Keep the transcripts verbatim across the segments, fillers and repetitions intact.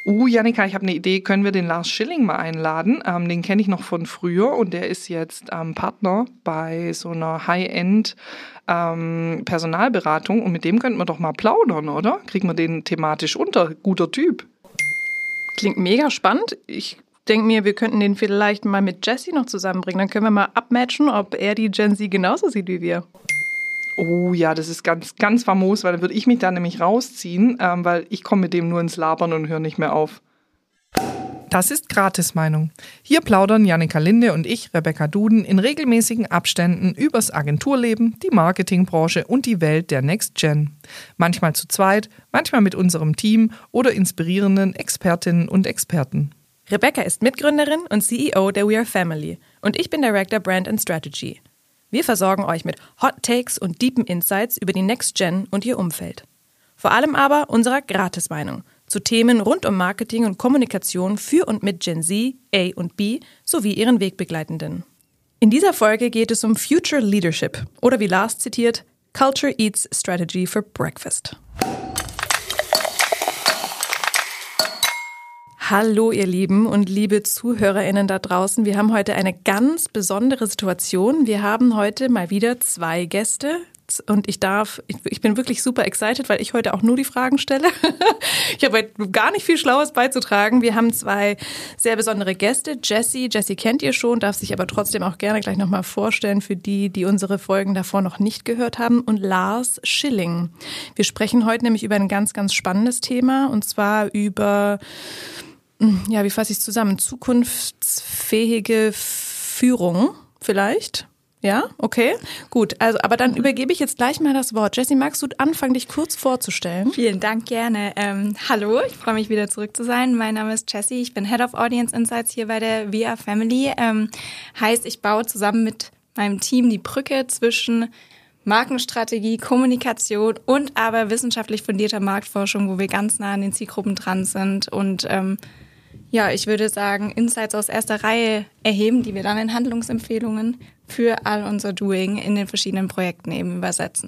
Uh, Jannika, ich habe eine Idee. Können wir den Lars Schilling mal einladen? Ähm, den kenne ich noch von früher und der ist jetzt ähm, Partner bei so einer High-End ähm, Personalberatung und mit dem könnten wir doch mal plaudern, oder? Kriegen wir den thematisch unter? Guter Typ. Klingt mega spannend. Ich denke mir, wir könnten den vielleicht mal mit Jessie noch zusammenbringen. Dann können wir mal abmatchen, ob er die Gen Z genauso sieht wie wir. Oh ja, das ist ganz, ganz famos, weil dann würde ich mich da nämlich rausziehen, ähm, weil ich komme mit dem nur ins Labern und höre nicht mehr auf. Das ist Gratismeinung. Hier plaudern Jannika Linde und ich, Rebecca Duden, in regelmäßigen Abständen übers Agenturleben, die Marketingbranche und die Welt der Next Gen. Manchmal zu zweit, manchmal mit unserem Team oder inspirierenden Expertinnen und Experten. Rebecca ist Mitgründerin und C E O der We Are Family und ich bin Director Brand and Strategy. Wir versorgen euch mit Hot Takes und deepen Insights über die Next Gen und ihr Umfeld. Vor allem aber unserer Gratismeinung zu Themen rund um Marketing und Kommunikation für und mit Gen Z, A und B sowie ihren Wegbegleitenden. In dieser Folge geht es um Future Leadership oder wie Lars zitiert, Culture Eats Strategy for Breakfast. Hallo ihr Lieben und liebe ZuhörerInnen da draußen. Wir haben heute eine ganz besondere Situation. Wir haben heute mal wieder zwei Gäste und ich darf, ich, ich bin wirklich super excited, weil ich heute auch nur die Fragen stelle. Ich habe heute gar nicht viel Schlaues beizutragen. Wir haben zwei sehr besondere Gäste. Jessie, Jessie kennt ihr schon, darf sich aber trotzdem auch gerne gleich nochmal vorstellen für die, die unsere Folgen davor noch nicht gehört haben. Und Lars Schilling. Wir sprechen heute nämlich über ein ganz, ganz spannendes Thema und zwar über... Ja, wie fasse ich es zusammen? Zukunftsfähige Führung vielleicht? Ja, okay, gut. Also, aber dann übergebe ich jetzt gleich mal das Wort. Jessie, magst du anfangen, dich kurz vorzustellen? Vielen Dank, gerne. Ähm, hallo, ich freue mich wieder zurück zu sein. Mein Name ist Jessie, ich bin Head of Audience Insights hier bei der We Are Family. Ähm, heißt, ich baue zusammen mit meinem Team die Brücke zwischen Markenstrategie, Kommunikation und aber wissenschaftlich fundierter Marktforschung, wo wir ganz nah an den Zielgruppen dran sind und ähm, ja, ich würde sagen, Insights aus erster Reihe erheben, die wir dann in Handlungsempfehlungen für all unser Doing in den verschiedenen Projekten eben übersetzen.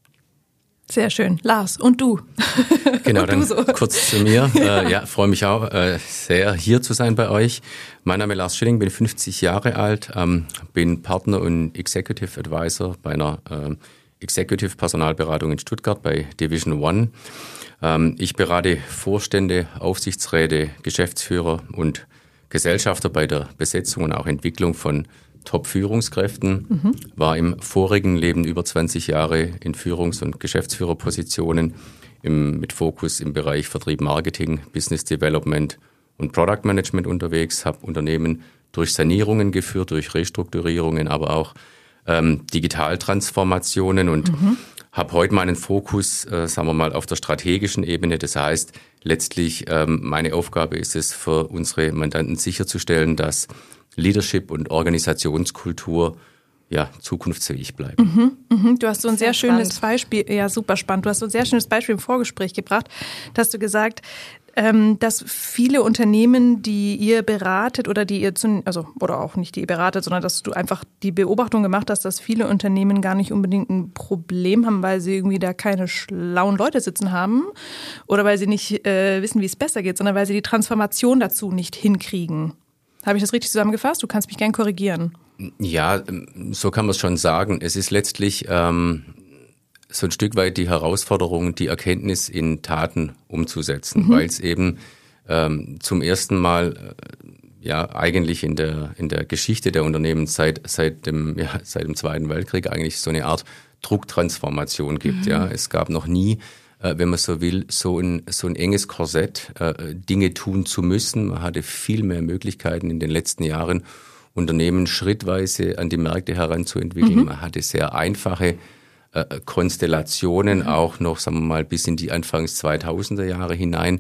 Sehr schön. Lars, und du? Genau, und dann du so. Kurz zu mir. Ja, äh, ja freue mich auch äh, sehr, hier zu sein bei euch. Mein Name ist Lars Schilling, bin fünfzig Jahre alt, ähm, bin Partner und Executive Advisor bei einer äh, Executive Personalberatung in Stuttgart bei Division One. Ähm, ich berate Vorstände, Aufsichtsräte, Geschäftsführer und Gesellschafter bei der Besetzung und auch Entwicklung von Top-Führungskräften, mhm. war im vorigen Leben über zwanzig Jahre in Führungs- und Geschäftsführerpositionen im, mit Fokus im Bereich Vertrieb, Marketing, Business Development und Product Management unterwegs, habe Unternehmen durch Sanierungen geführt, durch Restrukturierungen, aber auch ähm, Digitaltransformationen und mhm. habe heute meinen Fokus, äh, sagen wir mal, auf der strategischen Ebene. Das heißt, letztlich ähm, meine Aufgabe ist es, für unsere Mandanten sicherzustellen, dass Leadership und Organisationskultur ja zukunftsfähig bleiben. Mhm, mhm. Du hast so ein sehr, sehr schönes spannend. Beispiel, ja super spannend, du hast so ein sehr schönes Beispiel im Vorgespräch gebracht. Da hast du gesagt, ähm, dass viele Unternehmen, die ihr beratet oder die ihr, zu, also oder auch nicht die ihr beratet, sondern dass du einfach die Beobachtung gemacht hast, dass viele Unternehmen gar nicht unbedingt ein Problem haben, weil sie irgendwie da keine schlauen Leute sitzen haben oder weil sie nicht äh, wissen, wie es besser geht, sondern weil sie die Transformation dazu nicht hinkriegen. Habe ich das richtig zusammengefasst? Du kannst mich gern korrigieren. Ja, so kann man es schon sagen. Es ist letztlich ähm, so ein Stück weit die Herausforderung, die Erkenntnis in Taten umzusetzen, mhm. weil es eben ähm, zum ersten Mal äh, ja eigentlich in der in der Geschichte der Unternehmen seit seit dem ja, seit dem Zweiten Weltkrieg eigentlich so eine Art Drucktransformation gibt. Mhm. Ja, es gab noch nie, äh, wenn man so will, so ein so ein enges Korsett, äh, Dinge tun zu müssen. Man hatte viel mehr Möglichkeiten in den letzten Jahren, Unternehmen schrittweise an die Märkte heranzuentwickeln. Mhm. Man hatte sehr einfache äh, Konstellationen, mhm. auch noch, sagen wir mal, bis in die Anfangs zweitausender Jahre hinein,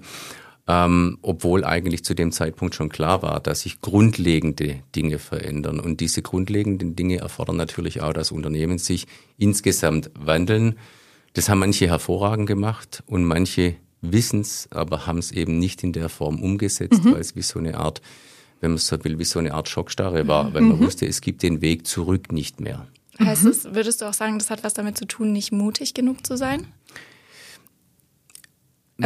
ähm, obwohl eigentlich zu dem Zeitpunkt schon klar war, dass sich grundlegende Dinge verändern. Und diese grundlegenden Dinge erfordern natürlich auch, dass Unternehmen sich insgesamt wandeln. Das haben manche hervorragend gemacht und manche wissen es, aber haben es eben nicht in der Form umgesetzt, mhm. weil es wie so eine Art, wenn man so will, wie so eine Art Schockstarre war, weil man mhm. wusste, es gibt den Weg zurück nicht mehr. Heißt mhm. es, würdest du auch sagen, das hat was damit zu tun, nicht mutig genug zu sein? Also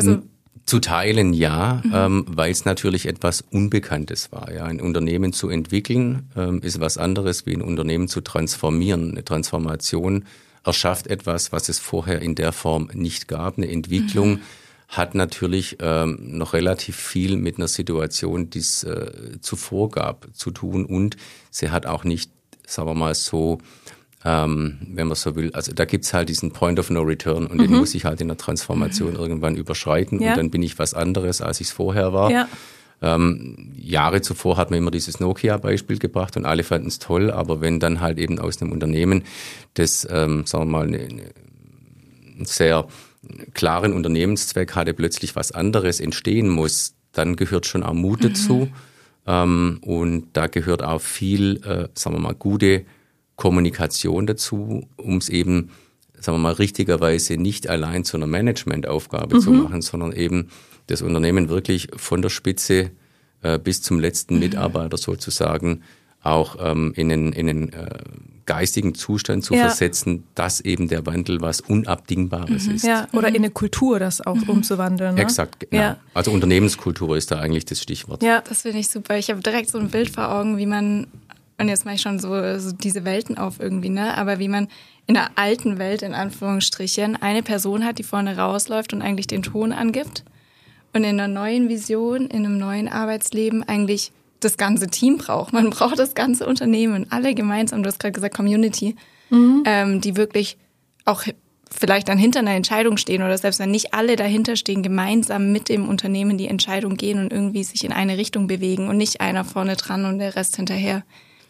Zu teilen ja, mhm. ähm, weil es natürlich etwas Unbekanntes war. Ja, ein Unternehmen zu entwickeln ähm, ist was anderes wie ein Unternehmen zu transformieren. Eine Transformation erschafft etwas, was es vorher in der Form nicht gab. Eine Entwicklung mhm. hat natürlich ähm, noch relativ viel mit einer Situation, die es äh, zuvor gab, zu tun, und sie hat auch nicht, sagen wir mal so, Ähm, wenn man so will. Also da gibt's halt diesen Point of No Return, und mhm. den muss ich halt in der Transformation mhm. irgendwann überschreiten, ja. und dann bin ich was anderes, als ich es vorher war. Ja. Ähm, Jahre zuvor hat man immer dieses Nokia-Beispiel gebracht und alle fanden es toll, aber wenn dann halt eben aus einem Unternehmen, das, ähm, sagen wir mal, eine, eine, einen sehr klaren Unternehmenszweck hatte, plötzlich was anderes entstehen muss, dann gehört schon auch Mut mhm. dazu, ähm, und da gehört auch viel, äh, sagen wir mal, gute Kommunikation dazu, um es eben, sagen wir mal, richtigerweise nicht allein zu einer Managementaufgabe mhm. zu machen, sondern eben das Unternehmen wirklich von der Spitze äh, bis zum letzten mhm. Mitarbeiter sozusagen auch ähm, in einen, in einen äh, geistigen Zustand zu ja. versetzen, dass eben der Wandel was Unabdingbares mhm. ist. Ja, oder in eine Kultur, das auch mhm. umzuwandeln. Ne? Exakt, genau. Ja. Also Unternehmenskultur ist da eigentlich das Stichwort. Ja, das finde ich super. Ich habe direkt so ein Bild vor Augen, wie man, und jetzt mache ich schon so, so diese Welten auf irgendwie, ne? Aber wie man in der alten Welt, in Anführungsstrichen, eine Person hat, die vorne rausläuft und eigentlich den Ton angibt. Und in einer neuen Vision, in einem neuen Arbeitsleben eigentlich das ganze Team braucht. Man braucht das ganze Unternehmen, alle gemeinsam, du hast gerade gesagt Community, mhm. ähm, die wirklich auch vielleicht dann hinter einer Entscheidung stehen oder selbst wenn nicht alle dahinter stehen, gemeinsam mit dem Unternehmen die Entscheidung gehen und irgendwie sich in eine Richtung bewegen und nicht einer vorne dran und der Rest hinterher.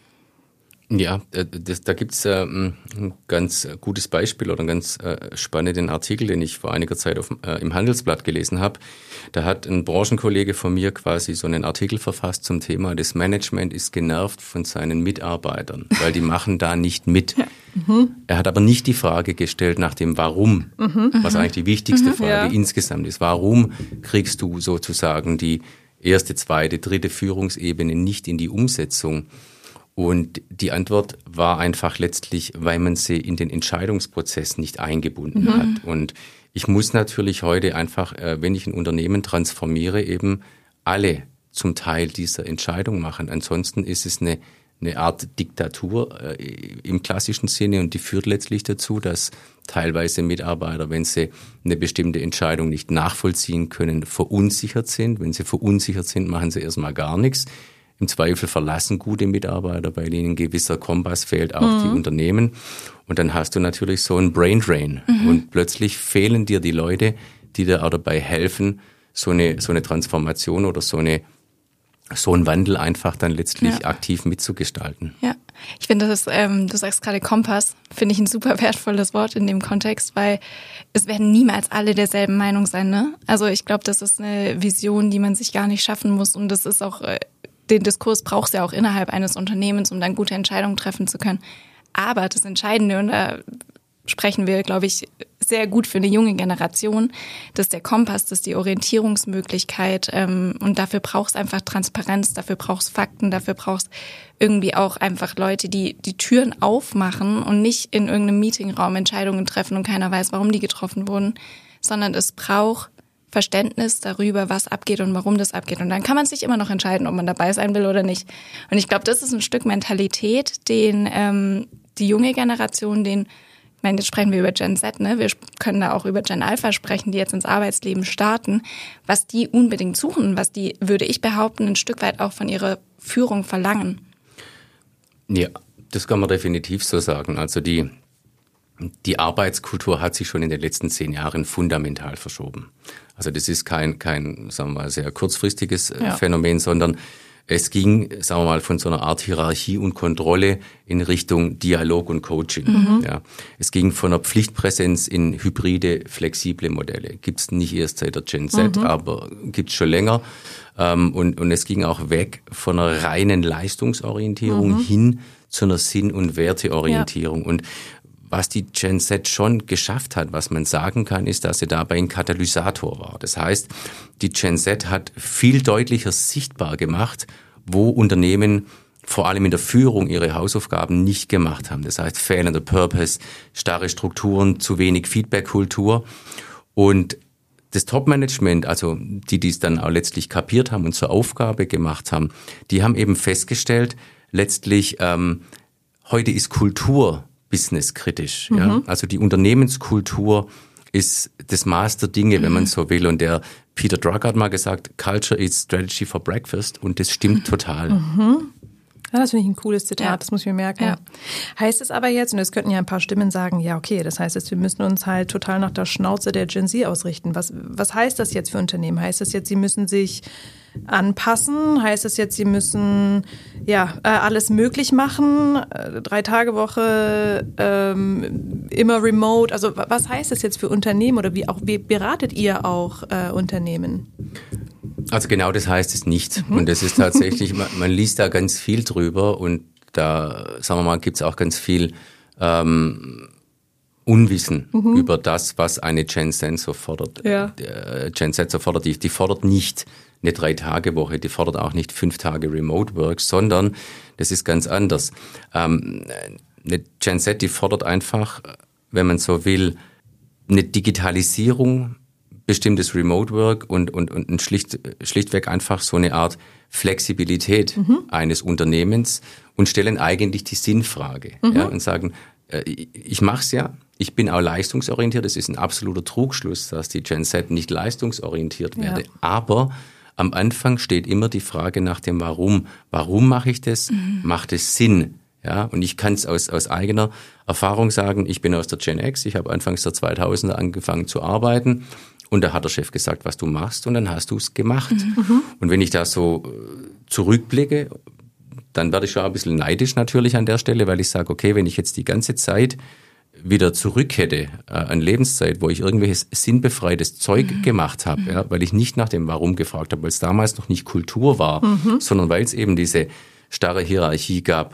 Ja, das, da gibt's äh, ein ganz gutes Beispiel oder einen ganz äh, spannenden Artikel, den ich vor einiger Zeit auf, äh, im Handelsblatt gelesen habe. Da hat ein Branchenkollege von mir quasi so einen Artikel verfasst zum Thema, das Management ist genervt von seinen Mitarbeitern, weil die machen da nicht mit. Ja. Mhm. Er hat aber nicht die Frage gestellt nach dem Warum, mhm. was eigentlich die wichtigste mhm. Frage ja. insgesamt ist. Warum kriegst du sozusagen die erste, zweite, dritte Führungsebene nicht in die Umsetzung? Und die Antwort war einfach letztlich, weil man sie in den Entscheidungsprozess nicht eingebunden mhm. hat. Und ich muss natürlich heute einfach, wenn ich ein Unternehmen transformiere, eben alle zum Teil dieser Entscheidung machen. Ansonsten ist es eine, eine Art Diktatur äh, im klassischen Sinne, und die führt letztlich dazu, dass teilweise Mitarbeiter, wenn sie eine bestimmte Entscheidung nicht nachvollziehen können, verunsichert sind. Wenn sie verunsichert sind, machen sie erstmal gar nichts. Im Zweifel verlassen gute Mitarbeiter, weil ihnen ein gewisser Kompass fehlt, auch mhm. die Unternehmen. Und dann hast du natürlich so einen Brain Drain. Mhm. Und plötzlich fehlen dir die Leute, die dir auch dabei helfen, so eine, so eine Transformation oder so eine, so einen Wandel einfach dann letztlich ja. aktiv mitzugestalten. Ja, ich finde, das ist, ähm, du sagst gerade Kompass, finde ich ein super wertvolles Wort in dem Kontext, weil es werden niemals alle derselben Meinung sein, ne? Also ich glaube, das ist eine Vision, die man sich gar nicht schaffen muss, und das ist auch, äh, den Diskurs braucht es ja auch innerhalb eines Unternehmens, um dann gute Entscheidungen treffen zu können. Aber das Entscheidende, und da sprechen wir, glaube ich, sehr gut für eine junge Generation, das ist der Kompass, das ist die Orientierungsmöglichkeit, ähm, und dafür brauchst einfach Transparenz, dafür brauchst Fakten, dafür brauchst irgendwie auch einfach Leute, die die Türen aufmachen und nicht in irgendeinem Meetingraum Entscheidungen treffen und keiner weiß, warum die getroffen wurden, sondern es braucht Verständnis darüber, was abgeht und warum das abgeht. Und dann kann man sich immer noch entscheiden, ob man dabei sein will oder nicht. Und ich glaube, das ist ein Stück Mentalität, den ähm, die junge Generation, den, ich meine, jetzt sprechen wir über Gen Z, ne? Wir können da auch über Gen Alpha sprechen, die jetzt ins Arbeitsleben starten, was die unbedingt suchen, was die, würde ich behaupten, ein Stück weit auch von ihrer Führung verlangen. Ja, das kann man definitiv so sagen. Also die Die Arbeitskultur hat sich schon in den letzten zehn Jahren fundamental verschoben. Also das ist kein, kein, sagen wir mal, sehr kurzfristiges ja. Phänomen, sondern es ging, sagen wir mal, von so einer Art Hierarchie und Kontrolle in Richtung Dialog und Coaching. Mhm. Ja. Es ging von einer Pflichtpräsenz in hybride, flexible Modelle. Gibt's nicht erst seit der Gen Z, mhm. aber gibt's schon länger. Und, und es ging auch weg von einer reinen Leistungsorientierung mhm. hin zu einer Sinn- und Werteorientierung. Ja. Und was die Gen Z schon geschafft hat, was man sagen kann, ist, dass sie dabei ein Katalysator war. Das heißt, die Gen Z hat viel deutlicher sichtbar gemacht, wo Unternehmen vor allem in der Führung ihre Hausaufgaben nicht gemacht haben. Das heißt, fehlender Purpose, starre Strukturen, zu wenig Feedback-Kultur. Und das Top-Management, also die, die es dann auch letztlich kapiert haben und zur Aufgabe gemacht haben, die haben eben festgestellt, letztlich, ähm, heute ist Kultur businesskritisch. Mhm. Ja? Also die Unternehmenskultur ist das Maß der Dinge, mhm. wenn man so will. Und der Peter Drucker hat mal gesagt, Culture is Strategy for Breakfast. Und das stimmt total. Mhm. Ja, das finde ich ein cooles Zitat, ja. das muss ich mir merken. Ja. Heißt es aber jetzt, und es könnten ja ein paar Stimmen sagen, ja okay, das heißt jetzt, wir müssen uns halt total nach der Schnauze der Gen Z ausrichten. Was, was heißt das jetzt für Unternehmen? Heißt das jetzt, sie müssen sich anpassen? Heißt das jetzt, sie müssen ja alles möglich machen? Drei Tage Woche, ähm, immer remote? Also was heißt das jetzt für Unternehmen oder wie auch wie beratet ihr auch äh, Unternehmen? Also genau das heißt es nicht. Mhm. Und das ist tatsächlich, man, man liest da ganz viel drüber und da, sagen wir mal, gibt es auch ganz viel ähm, Unwissen mhm. über das, was eine Gen Z so fordert. Ja. Äh, Gen Z so fordert, die, die fordert nicht eine Drei-Tage-Woche, die fordert auch nicht fünf Tage Remote-Work, sondern das ist ganz anders. Ähm, eine Gen Z, die fordert einfach, wenn man so will, eine Digitalisierung, bestimmtes Remote Work und, und, und ein schlicht, schlichtweg einfach so eine Art Flexibilität mhm. eines Unternehmens und stellen eigentlich die Sinnfrage mhm. ja, und sagen, äh, ich mache es ja, ich bin auch leistungsorientiert, es ist ein absoluter Trugschluss, dass die Gen Z nicht leistungsorientiert ja. werde, aber am Anfang steht immer die Frage nach dem Warum. Warum mache ich das? Mhm. Macht es Sinn? Ja, und ich kann es aus, aus eigener Erfahrung sagen, ich bin aus der Gen X, ich habe anfangs der zweitausender angefangen zu arbeiten und da hat der Chef gesagt, was du machst und dann hast du es gemacht. Mhm. Und wenn ich da so zurückblicke, dann werde ich schon ein bisschen neidisch natürlich an der Stelle, weil ich sage, okay, wenn ich jetzt die ganze Zeit wieder zurück hätte äh, an Lebenszeit, wo ich irgendwelches sinnbefreites Zeug mhm. gemacht habe, ja, weil ich nicht nach dem Warum gefragt habe, weil es damals noch nicht Kultur war, mhm. sondern weil es eben diese starre Hierarchie gab,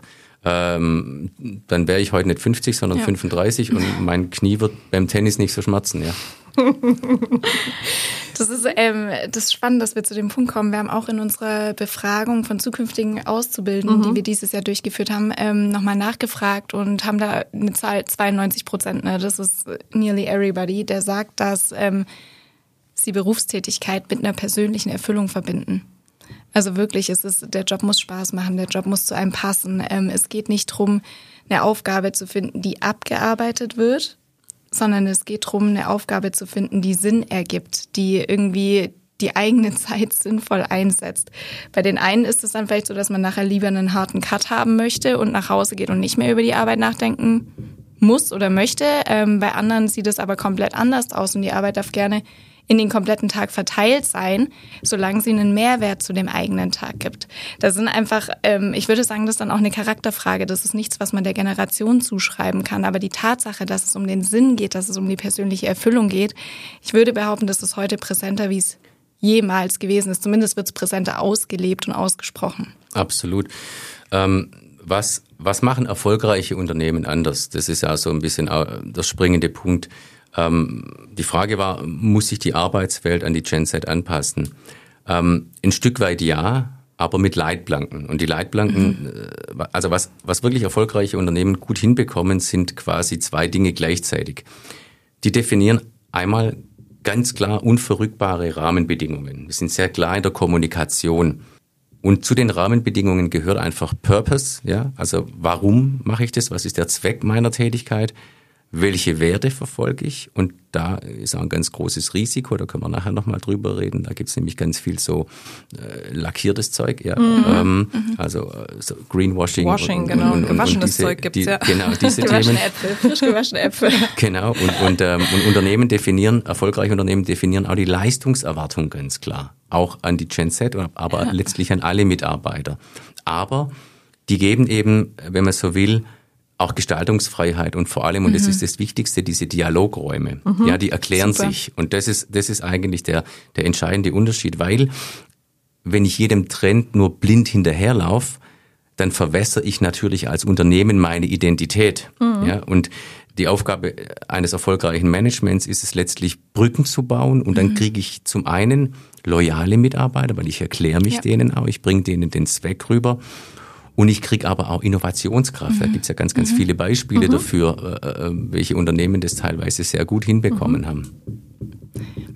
ähm, dann wäre ich heute nicht fünfzig, sondern ja. fünfunddreißig und mein Knie wird beim Tennis nicht so schmerzen, ja. Das ist, ähm, das ist spannend, dass wir zu dem Punkt kommen. Wir haben auch in unserer Befragung von zukünftigen Auszubildenden, mhm. die wir dieses Jahr durchgeführt haben, ähm, nochmal nachgefragt und haben da eine Zahl zweiundneunzig Prozent, ne, das ist nearly everybody, der sagt, dass ähm, sie Berufstätigkeit mit einer persönlichen Erfüllung verbinden. Also wirklich, es ist, der Job muss Spaß machen, der Job muss zu einem passen. Ähm, es geht nicht darum, eine Aufgabe zu finden, die abgearbeitet wird, sondern es geht darum, eine Aufgabe zu finden, die Sinn ergibt, die irgendwie die eigene Zeit sinnvoll einsetzt. Bei den einen ist es dann vielleicht so, dass man nachher lieber einen harten Cut haben möchte und nach Hause geht und nicht mehr über die Arbeit nachdenken muss oder möchte. Ähm, bei anderen sieht es aber komplett anders aus und die Arbeit darf gerne in den kompletten Tag verteilt sein, solange sie einen Mehrwert zu dem eigenen Tag gibt. Das sind einfach, ähm, ich würde sagen, das ist dann auch eine Charakterfrage. Das ist nichts, was man der Generation zuschreiben kann. Aber die Tatsache, dass es um den Sinn geht, dass es um die persönliche Erfüllung geht, ich würde behaupten, das ist heute präsenter, wie es jemals gewesen ist. Zumindest wird es präsenter ausgelebt und ausgesprochen. Absolut. Ähm, was, was machen erfolgreiche Unternehmen anders? Das ist ja so ein bisschen der springende Punkt. Ähm, die Frage war, muss sich die Arbeitswelt an die Gen Z anpassen? Ähm, ein Stück weit ja, aber mit Leitplanken. Und die Leitplanken, mhm. äh, also was, was wirklich erfolgreiche Unternehmen gut hinbekommen, sind quasi zwei Dinge gleichzeitig. Die definieren einmal ganz klar unverrückbare Rahmenbedingungen. Wir sind sehr klar in der Kommunikation. Und zu den Rahmenbedingungen gehört einfach Purpose, ja, also warum mache ich das? Was ist der Zweck meiner Tätigkeit? Welche Werte verfolge ich? Und da ist auch ein ganz großes Risiko, da können wir nachher nochmal drüber reden. Da gibt es nämlich ganz viel so äh, lackiertes Zeug, ja, mhm. ähm, mhm. also so Greenwashing. Washing, und, genau, und, und, gewaschenes und diese, Zeug gibt's die, ja. Genau, diese gewaschene Themen. Äpfel, frisch gewaschene Äpfel. Genau, und, und, ähm, und Unternehmen definieren, erfolgreiche Unternehmen definieren auch die Leistungserwartung ganz klar. Auch an die Gen Z, aber ja. letztlich an alle Mitarbeiter. Aber die geben eben, wenn man so will, auch Gestaltungsfreiheit und vor allem, und das mhm. ist das Wichtigste, diese Dialogräume. Mhm. Ja, die erklären Super. sich. Und das ist, das ist eigentlich der, der entscheidende Unterschied, weil wenn ich jedem Trend nur blind hinterherlaufe, dann verwässere ich natürlich als Unternehmen meine Identität. Mhm. Ja, und die Aufgabe eines erfolgreichen Managements ist es letztlich, Brücken zu bauen. Und dann mhm. kriege ich zum einen loyale Mitarbeiter, weil ich erkläre mich ja. denen auch, ich bringe denen den Zweck rüber. Und ich kriege aber auch Innovationskraft. Mhm. Da gibt's ja ganz, ganz mhm. viele Beispiele mhm. dafür, äh, welche Unternehmen das teilweise sehr gut hinbekommen mhm. haben.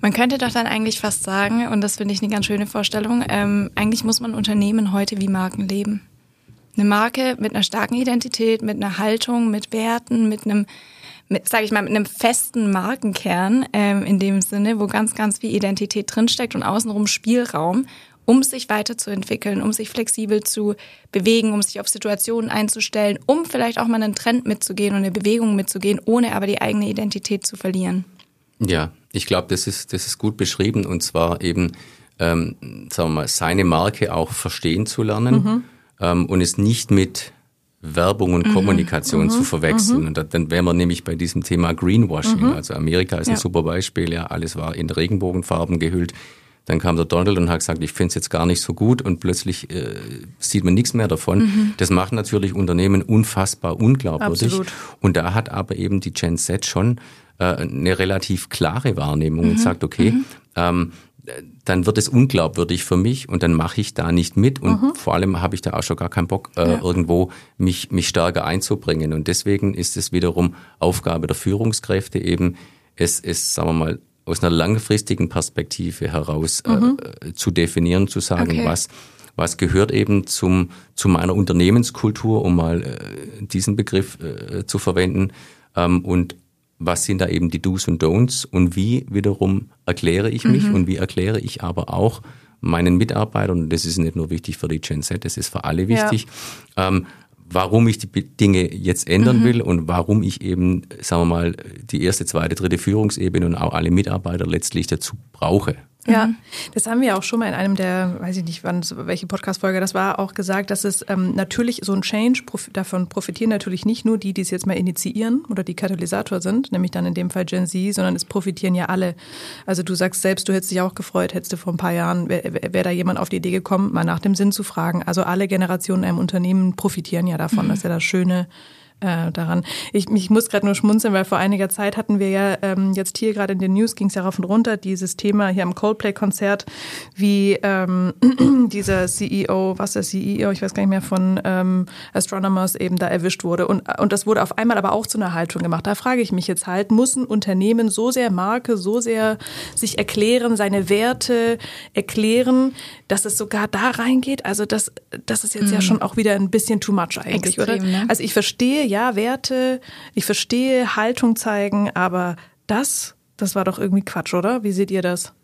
Man könnte doch dann eigentlich fast sagen, und das finde ich eine ganz schöne Vorstellung, ähm, eigentlich muss man Unternehmen heute wie Marken leben. Eine Marke mit einer starken Identität, mit einer Haltung, mit Werten, mit einem, mit, sag ich mal, mit einem festen Markenkern ähm, in dem Sinne, wo ganz, ganz viel Identität drinsteckt und außenrum Spielraum, um sich weiterzuentwickeln, um sich flexibel zu bewegen, um sich auf Situationen einzustellen, um vielleicht auch mal einen Trend mitzugehen und eine Bewegung mitzugehen, ohne aber die eigene Identität zu verlieren. Ja, ich glaube, das ist, das ist gut beschrieben, und zwar eben, ähm, sagen wir mal, seine Marke auch verstehen zu lernen, mhm. ähm, und es nicht mit Werbung und mhm. Kommunikation mhm. zu verwechseln. Mhm. Und dann wären wir nämlich bei diesem Thema Greenwashing. Mhm. Also Amerika ist ja. ein super Beispiel, ja, alles war in Regenbogenfarben gehüllt. Dann kam der Donald und hat gesagt, ich finde es jetzt gar nicht so gut, und plötzlich äh, sieht man nichts mehr davon. Mhm. Das macht natürlich Unternehmen unfassbar unglaubwürdig. Absolut. Und da hat aber eben die Gen Z schon äh, eine relativ klare Wahrnehmung mhm. und sagt, okay, mhm. ähm, dann wird es unglaubwürdig für mich und dann mache ich da nicht mit, und mhm. vor allem habe ich da auch schon gar keinen Bock, äh, ja. irgendwo mich, mich stärker einzubringen. Und deswegen ist es wiederum Aufgabe der Führungskräfte eben, es ist, sagen wir mal, aus einer langfristigen Perspektive heraus mhm. äh, zu definieren, zu sagen, okay. was was gehört eben zum zu meiner Unternehmenskultur, um mal äh, diesen Begriff äh, zu verwenden, ähm, und was sind da eben die Do's und Don'ts, und wie wiederum erkläre ich mich mhm. und wie erkläre ich aber auch meinen Mitarbeitern, und das ist nicht nur wichtig für die Gen Z, das ist für alle wichtig, ja. ähm, warum ich die Dinge jetzt ändern mhm. will und warum ich eben, sagen wir mal, die erste, zweite, dritte Führungsebene und auch alle Mitarbeiter letztlich dazu brauche. Ja, das haben wir auch schon mal in einem der, weiß ich nicht, wann, welche Podcast-Folge das war, auch gesagt, dass es ähm, natürlich so ein Change, prof- davon profitieren natürlich nicht nur die, die es jetzt mal initiieren oder die Katalysator sind, nämlich dann in dem Fall Gen Z, sondern es profitieren ja alle. Also du sagst selbst, du hättest dich auch gefreut, hättest du vor ein paar Jahren, wäre wär da jemand auf die Idee gekommen, mal nach dem Sinn zu fragen. Also alle Generationen in einem Unternehmen profitieren ja davon, mhm. das ist ja das Schöne daran. Ich, ich muss gerade nur schmunzeln, weil vor einiger Zeit hatten wir ja ähm, jetzt hier gerade in den News, ging es ja rauf und runter, dieses Thema hier am Coldplay-Konzert, wie ähm, dieser C E O, was der C E O, ich weiß gar nicht mehr, von ähm, Astronomers eben da erwischt wurde. Und, und das wurde auf einmal aber auch zu einer Haltung gemacht. Da frage ich mich jetzt halt, muss ein Unternehmen so sehr Marke, so sehr sich erklären, seine Werte erklären, dass es sogar da reingeht? Also das, das ist jetzt mhm. ja schon auch wieder ein bisschen too much eigentlich, Extrem, oder? Ne? Also ich verstehe, ja, Werte, ich verstehe, Haltung zeigen, aber das, das war doch irgendwie Quatsch, oder? Wie seht ihr das?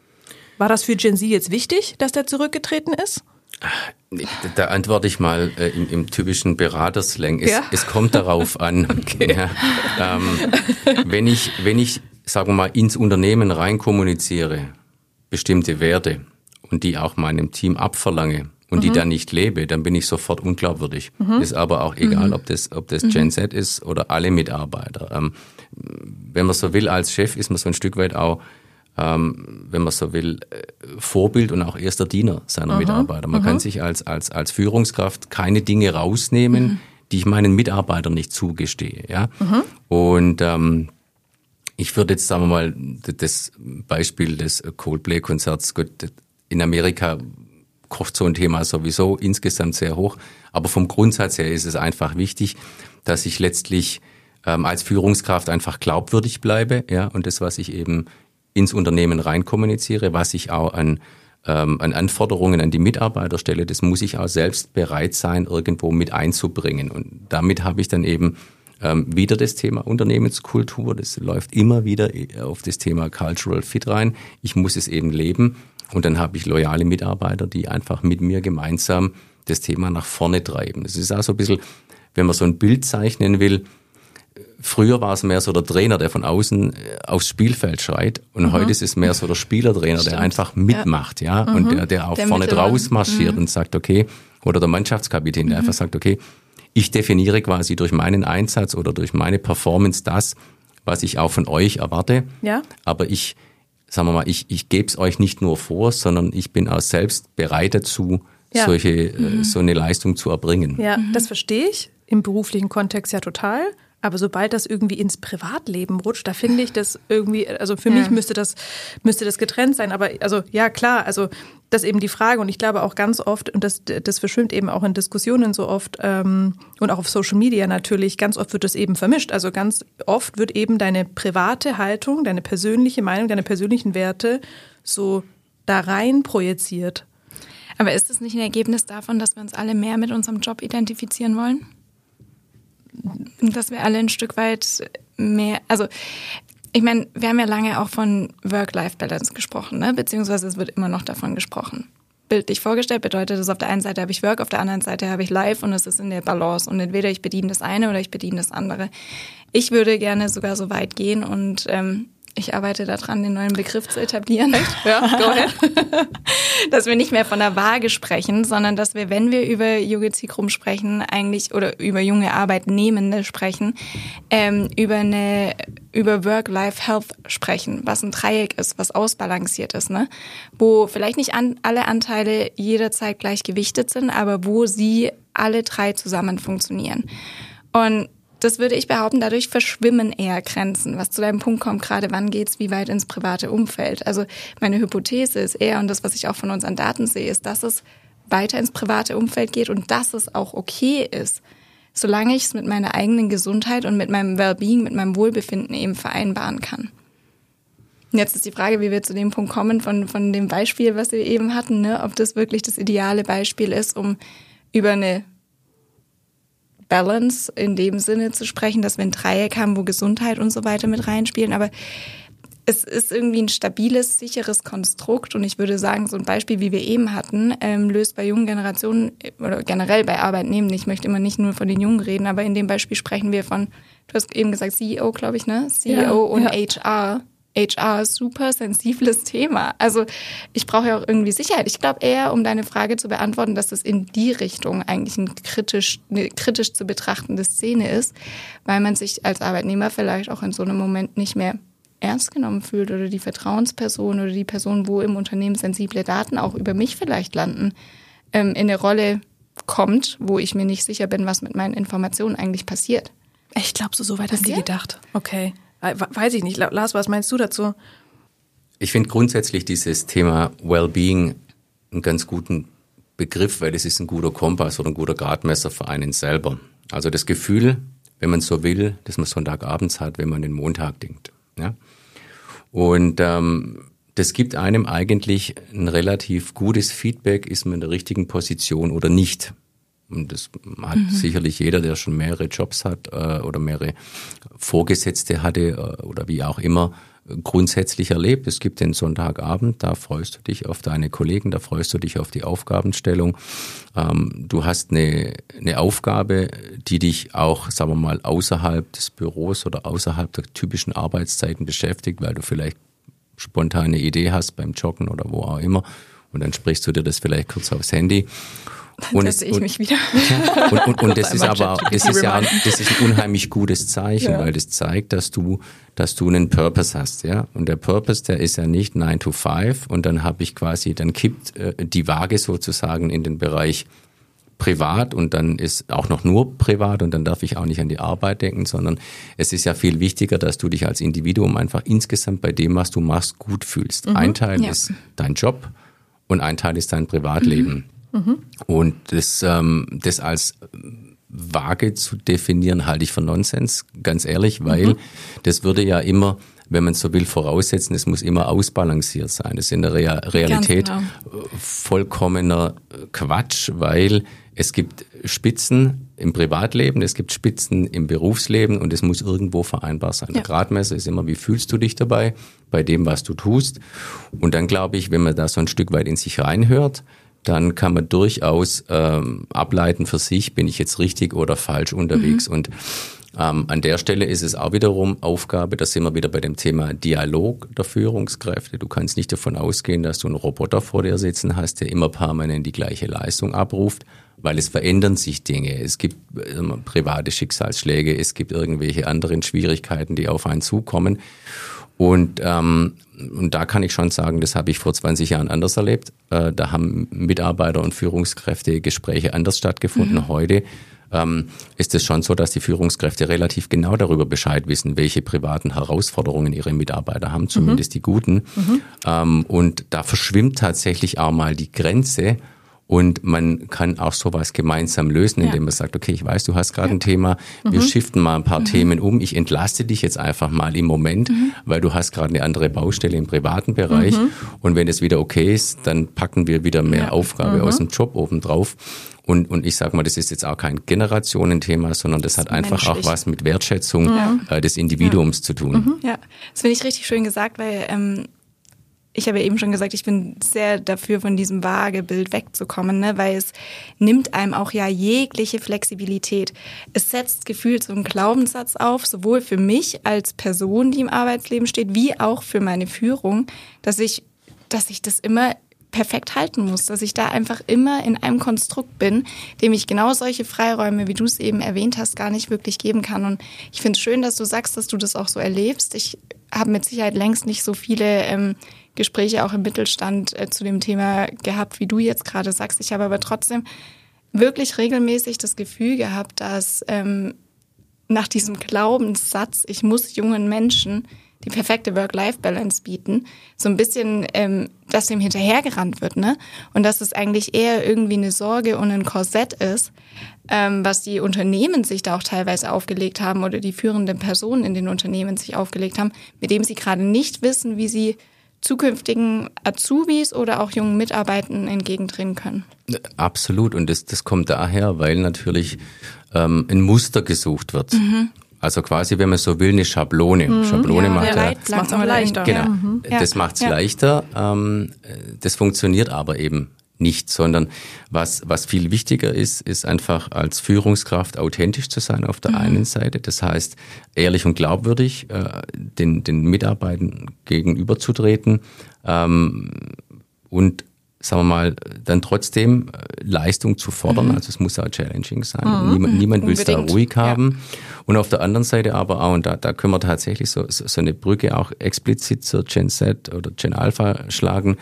War das für Gen Z jetzt wichtig, dass der zurückgetreten ist? Da antworte ich mal äh, im, im typischen Beraterslang. Es, ja? es kommt darauf an. Okay. Ja, ähm, wenn ich, wenn ich, sagen wir mal, ins Unternehmen rein kommuniziere, bestimmte Werte und die auch meinem Team abverlange, und die mhm. dann nicht lebe, dann bin ich sofort unglaubwürdig. Mhm. Ist aber auch egal, mhm. ob das, ob das Gen Z ist oder alle Mitarbeiter. Ähm, wenn man so will, als Chef ist man so ein Stück weit auch, ähm, wenn man so will, Vorbild und auch erster Diener seiner mhm. Mitarbeiter. Man mhm. kann sich als, als, als Führungskraft keine Dinge rausnehmen, mhm. die ich meinen Mitarbeitern nicht zugestehe. Ja? Mhm. Und ähm, ich würde jetzt, sagen wir mal, das Beispiel des Coldplay-Konzerts, gut, in Amerika kocht so ein Thema sowieso insgesamt sehr hoch. Aber vom Grundsatz her ist es einfach wichtig, dass ich letztlich ähm, als Führungskraft einfach glaubwürdig bleibe, ja, und das, was ich eben ins Unternehmen rein kommuniziere, was ich auch an, ähm, an Anforderungen an die Mitarbeiter stelle, das muss ich auch selbst bereit sein, irgendwo mit einzubringen. Und damit habe ich dann eben ähm, wieder das Thema Unternehmenskultur. Das läuft immer wieder auf das Thema Cultural Fit rein. Ich muss es eben leben. Und dann habe ich loyale Mitarbeiter, die einfach mit mir gemeinsam das Thema nach vorne treiben. Das ist auch so ein bisschen, wenn man so ein Bild zeichnen will, früher war es mehr so der Trainer, der von außen aufs Spielfeld schreit, und mhm. heute ist es mehr so der Spielertrainer, Stimmt. der einfach mitmacht, ja, ja? Mhm. und der, der auch der vorne draus marschiert mhm. und sagt, okay, oder der Mannschaftskapitän, der mhm. einfach sagt, okay, ich definiere quasi durch meinen Einsatz oder durch meine Performance das, was ich auch von euch erwarte, ja. aber ich sagen wir mal, ich, ich gebe es euch nicht nur vor, sondern ich bin auch selbst bereit dazu, ja. solche, mhm. so eine Leistung zu erbringen. Ja, mhm. das verstehe ich im beruflichen Kontext ja total. Aber sobald das irgendwie ins Privatleben rutscht, da finde ich das irgendwie, also für ja. mich müsste das, müsste das getrennt sein. Aber also ja klar, also das ist eben die Frage. Und ich glaube auch ganz oft, und das, das verschwimmt eben auch in Diskussionen so oft ähm, und auch auf Social Media natürlich, ganz oft wird das eben vermischt. Also ganz oft wird eben deine private Haltung, deine persönliche Meinung, deine persönlichen Werte so da rein projiziert. Aber ist das nicht ein Ergebnis davon, dass wir uns alle mehr mit unserem Job identifizieren wollen? Dass wir alle ein Stück weit mehr, also ich meine, wir haben ja lange auch von Work-Life-Balance gesprochen, ne? Beziehungsweise es wird immer noch davon gesprochen. Bildlich vorgestellt bedeutet das, auf der einen Seite habe ich Work, auf der anderen Seite habe ich Life und es ist in der Balance und entweder ich bediene das eine oder ich bediene das andere. Ich würde gerne sogar so weit gehen und ähm, ich arbeite daran, den neuen Begriff zu etablieren. Ja, go ahead. Dass wir nicht mehr von der Waage sprechen, sondern dass wir, wenn wir über junge Zielgruppen sprechen, eigentlich oder über junge Arbeitnehmende sprechen, ähm, über eine über Work-Life-Health sprechen, was ein Dreieck ist, was ausbalanciert ist, ne? Wo vielleicht nicht an, alle Anteile jederzeit gleich gewichtet sind, aber wo sie alle drei zusammen funktionieren. Und das würde ich behaupten, dadurch verschwimmen eher Grenzen, was zu deinem Punkt kommt, gerade wann geht's wie weit ins private Umfeld. Also meine Hypothese ist eher, und das, was ich auch von unseren Daten sehe, ist, dass es weiter ins private Umfeld geht und dass es auch okay ist, solange ich es mit meiner eigenen Gesundheit und mit meinem Wellbeing, mit meinem Wohlbefinden eben vereinbaren kann. Und jetzt ist die Frage, wie wir zu dem Punkt kommen von, von dem Beispiel, was wir eben hatten, ne? Ob das wirklich das ideale Beispiel ist, um über eine Balance in dem Sinne zu sprechen, dass wir ein Dreieck haben, wo Gesundheit und so weiter mit reinspielen. Aber es ist irgendwie ein stabiles, sicheres Konstrukt. Und ich würde sagen, so ein Beispiel, wie wir eben hatten, ähm, löst bei jungen Generationen oder generell bei Arbeitnehmenden, ich möchte immer nicht nur von den Jungen reden, aber in dem Beispiel sprechen wir von, du hast eben gesagt C E O, glaube ich, ne? C E O ja, und ja. H R. H R ist super sensibles Thema. Also ich brauche ja auch irgendwie Sicherheit. Ich glaube eher, um deine Frage zu beantworten, dass es in die Richtung eigentlich ein kritisch, eine kritisch zu betrachtende Szene ist, weil man sich als Arbeitnehmer vielleicht auch in so einem Moment nicht mehr ernst genommen fühlt oder die Vertrauensperson oder die Person, wo im Unternehmen sensible Daten auch über mich vielleicht landen, ähm, in eine Rolle kommt, wo ich mir nicht sicher bin, was mit meinen Informationen eigentlich passiert. Ich glaube, so, so weit haben die gedacht. Okay. Weiß ich nicht. Lars, was meinst du dazu? Ich finde grundsätzlich dieses Thema Wellbeing einen ganz guten Begriff, weil es ist ein guter Kompass oder ein guter Gradmesser für einen selber. Also das Gefühl, wenn man so will, dass man Sonntagabends hat, wenn man den Montag denkt. Ja? Und ähm, das gibt einem eigentlich ein relativ gutes Feedback, ist man in der richtigen Position oder nicht. Und das hat mhm. sicherlich jeder, der schon mehrere Jobs hat äh, oder mehrere Vorgesetzte hatte äh, oder wie auch immer, grundsätzlich erlebt. Es gibt den Sonntagabend, da freust du dich auf deine Kollegen, da freust du dich auf die Aufgabenstellung. Ähm, du hast eine, eine Aufgabe, die dich auch, sagen wir mal, außerhalb des Büros oder außerhalb der typischen Arbeitszeiten beschäftigt, weil du vielleicht spontane Idee hast beim Joggen oder wo auch immer. Und dann sprichst du dir das vielleicht kurz aufs Handy. Und das sehe ich mich wieder. Und, und, und das ist aber, das ist ja, das ist ein unheimlich gutes Zeichen, ja. Weil das zeigt, dass du, dass du einen Purpose hast, ja. Und der Purpose, der ist ja nicht nine to five und dann habe ich quasi, dann kippt äh, die Waage sozusagen in den Bereich privat und dann ist auch noch nur privat und dann darf ich auch nicht an die Arbeit denken, sondern es ist ja viel wichtiger, dass du dich als Individuum einfach insgesamt bei dem, was du machst, gut fühlst. Mhm. Ein Teil ja. ist dein Job und ein Teil ist dein Privatleben. Mhm. Mhm. Und das, ähm, das als vage zu definieren, halte ich für Nonsens, ganz ehrlich, weil mhm. das würde ja immer, wenn man so will, voraussetzen, es muss immer ausbalanciert sein. Das ist in der Real- Realität genau. vollkommener Quatsch, weil es gibt Spitzen im Privatleben, es gibt Spitzen im Berufsleben und es muss irgendwo vereinbar sein. Ja. Der Gradmesser ist immer, wie fühlst du dich dabei, bei dem, was du tust. Und dann glaube ich, wenn man da so ein Stück weit in sich reinhört, dann kann man durchaus ähm, ableiten für sich, bin ich jetzt richtig oder falsch unterwegs. Mhm. Und ähm, an der Stelle ist es auch wiederum Aufgabe, da sind wir wieder bei dem Thema Dialog der Führungskräfte. Du kannst nicht davon ausgehen, dass du einen Roboter vor dir sitzen hast, der immer permanent die gleiche Leistung abruft, weil es verändern sich Dinge. Es gibt äh, private Schicksalsschläge, es gibt irgendwelche anderen Schwierigkeiten, die auf einen zukommen. Und, ähm, und da kann ich schon sagen, das habe ich vor zwanzig Jahren anders erlebt. Äh, da haben Mitarbeiter und Führungskräfte Gespräche anders stattgefunden. Mhm. Heute ähm, ist es schon so, dass die Führungskräfte relativ genau darüber Bescheid wissen, welche privaten Herausforderungen ihre Mitarbeiter haben, zumindest mhm. die guten. Mhm. Ähm, und da verschwimmt tatsächlich auch mal die Grenze. Und man kann auch sowas gemeinsam lösen, indem ja. man sagt, okay, ich weiß, du hast gerade ja. ein Thema, wir mhm. shiften mal ein paar mhm. Themen um, ich entlaste dich jetzt einfach mal im Moment, mhm. weil du hast gerade eine andere Baustelle im privaten Bereich mhm. und wenn es wieder okay ist, dann packen wir wieder mehr ja. Aufgabe mhm. aus dem Job obendrauf. Und, und ich sage mal, das ist jetzt auch kein Generationenthema, sondern das, das hat einfach menschlich. Auch was mit Wertschätzung ja. äh, des Individuums ja. zu tun. Mhm. Ja, das finde ich richtig schön gesagt, weil ähm, ich habe ja eben schon gesagt, ich bin sehr dafür, von diesem Waagebild wegzukommen, ne? Weil es nimmt einem auch ja jegliche Flexibilität. Es setzt gefühlt so einen Glaubenssatz auf, sowohl für mich als Person, die im Arbeitsleben steht, wie auch für meine Führung, dass ich, dass ich das immer perfekt halten muss, dass ich da einfach immer in einem Konstrukt bin, dem ich genau solche Freiräume, wie du es eben erwähnt hast, gar nicht wirklich geben kann. Und ich finde es schön, dass du sagst, dass du das auch so erlebst. Ich habe mit Sicherheit längst nicht so viele ähm, Gespräche auch im Mittelstand äh, zu dem Thema gehabt, wie du jetzt gerade sagst. Ich habe aber trotzdem wirklich regelmäßig das Gefühl gehabt, dass ähm, nach diesem Glaubenssatz, ich muss jungen Menschen die perfekte Work-Life-Balance bieten, so ein bisschen, ähm, dass dem hinterhergerannt wird, ne? Und dass es eigentlich eher irgendwie eine Sorge und ein Korsett ist, ähm, was die Unternehmen sich da auch teilweise aufgelegt haben oder die führenden Personen in den Unternehmen sich aufgelegt haben, mit dem sie gerade nicht wissen, wie sie zukünftigen Azubis oder auch jungen Mitarbeitern entgegentreten können. Absolut. Und das, das kommt daher, weil natürlich ähm, ein Muster gesucht wird. Mhm. Also quasi, wenn man so will, eine Schablone. Mhm. Schablone ja, macht ja, das macht es aber leichter. Genau, ja. mhm. das macht es ja. leichter. Ähm, das funktioniert aber eben nicht, sondern was was viel wichtiger ist, ist einfach als Führungskraft authentisch zu sein auf der mhm. einen Seite. Das heißt, ehrlich und glaubwürdig äh, den den Mitarbeitern gegenüberzutreten ähm, und sagen wir mal, dann trotzdem Leistung zu fordern. Mhm. Also es muss auch challenging sein. Mhm. Niemand, niemand will es da ruhig haben. Ja. Und auf der anderen Seite aber auch, und da, da können wir tatsächlich so, so eine Brücke auch explizit zur Gen Z oder Gen Alpha schlagen.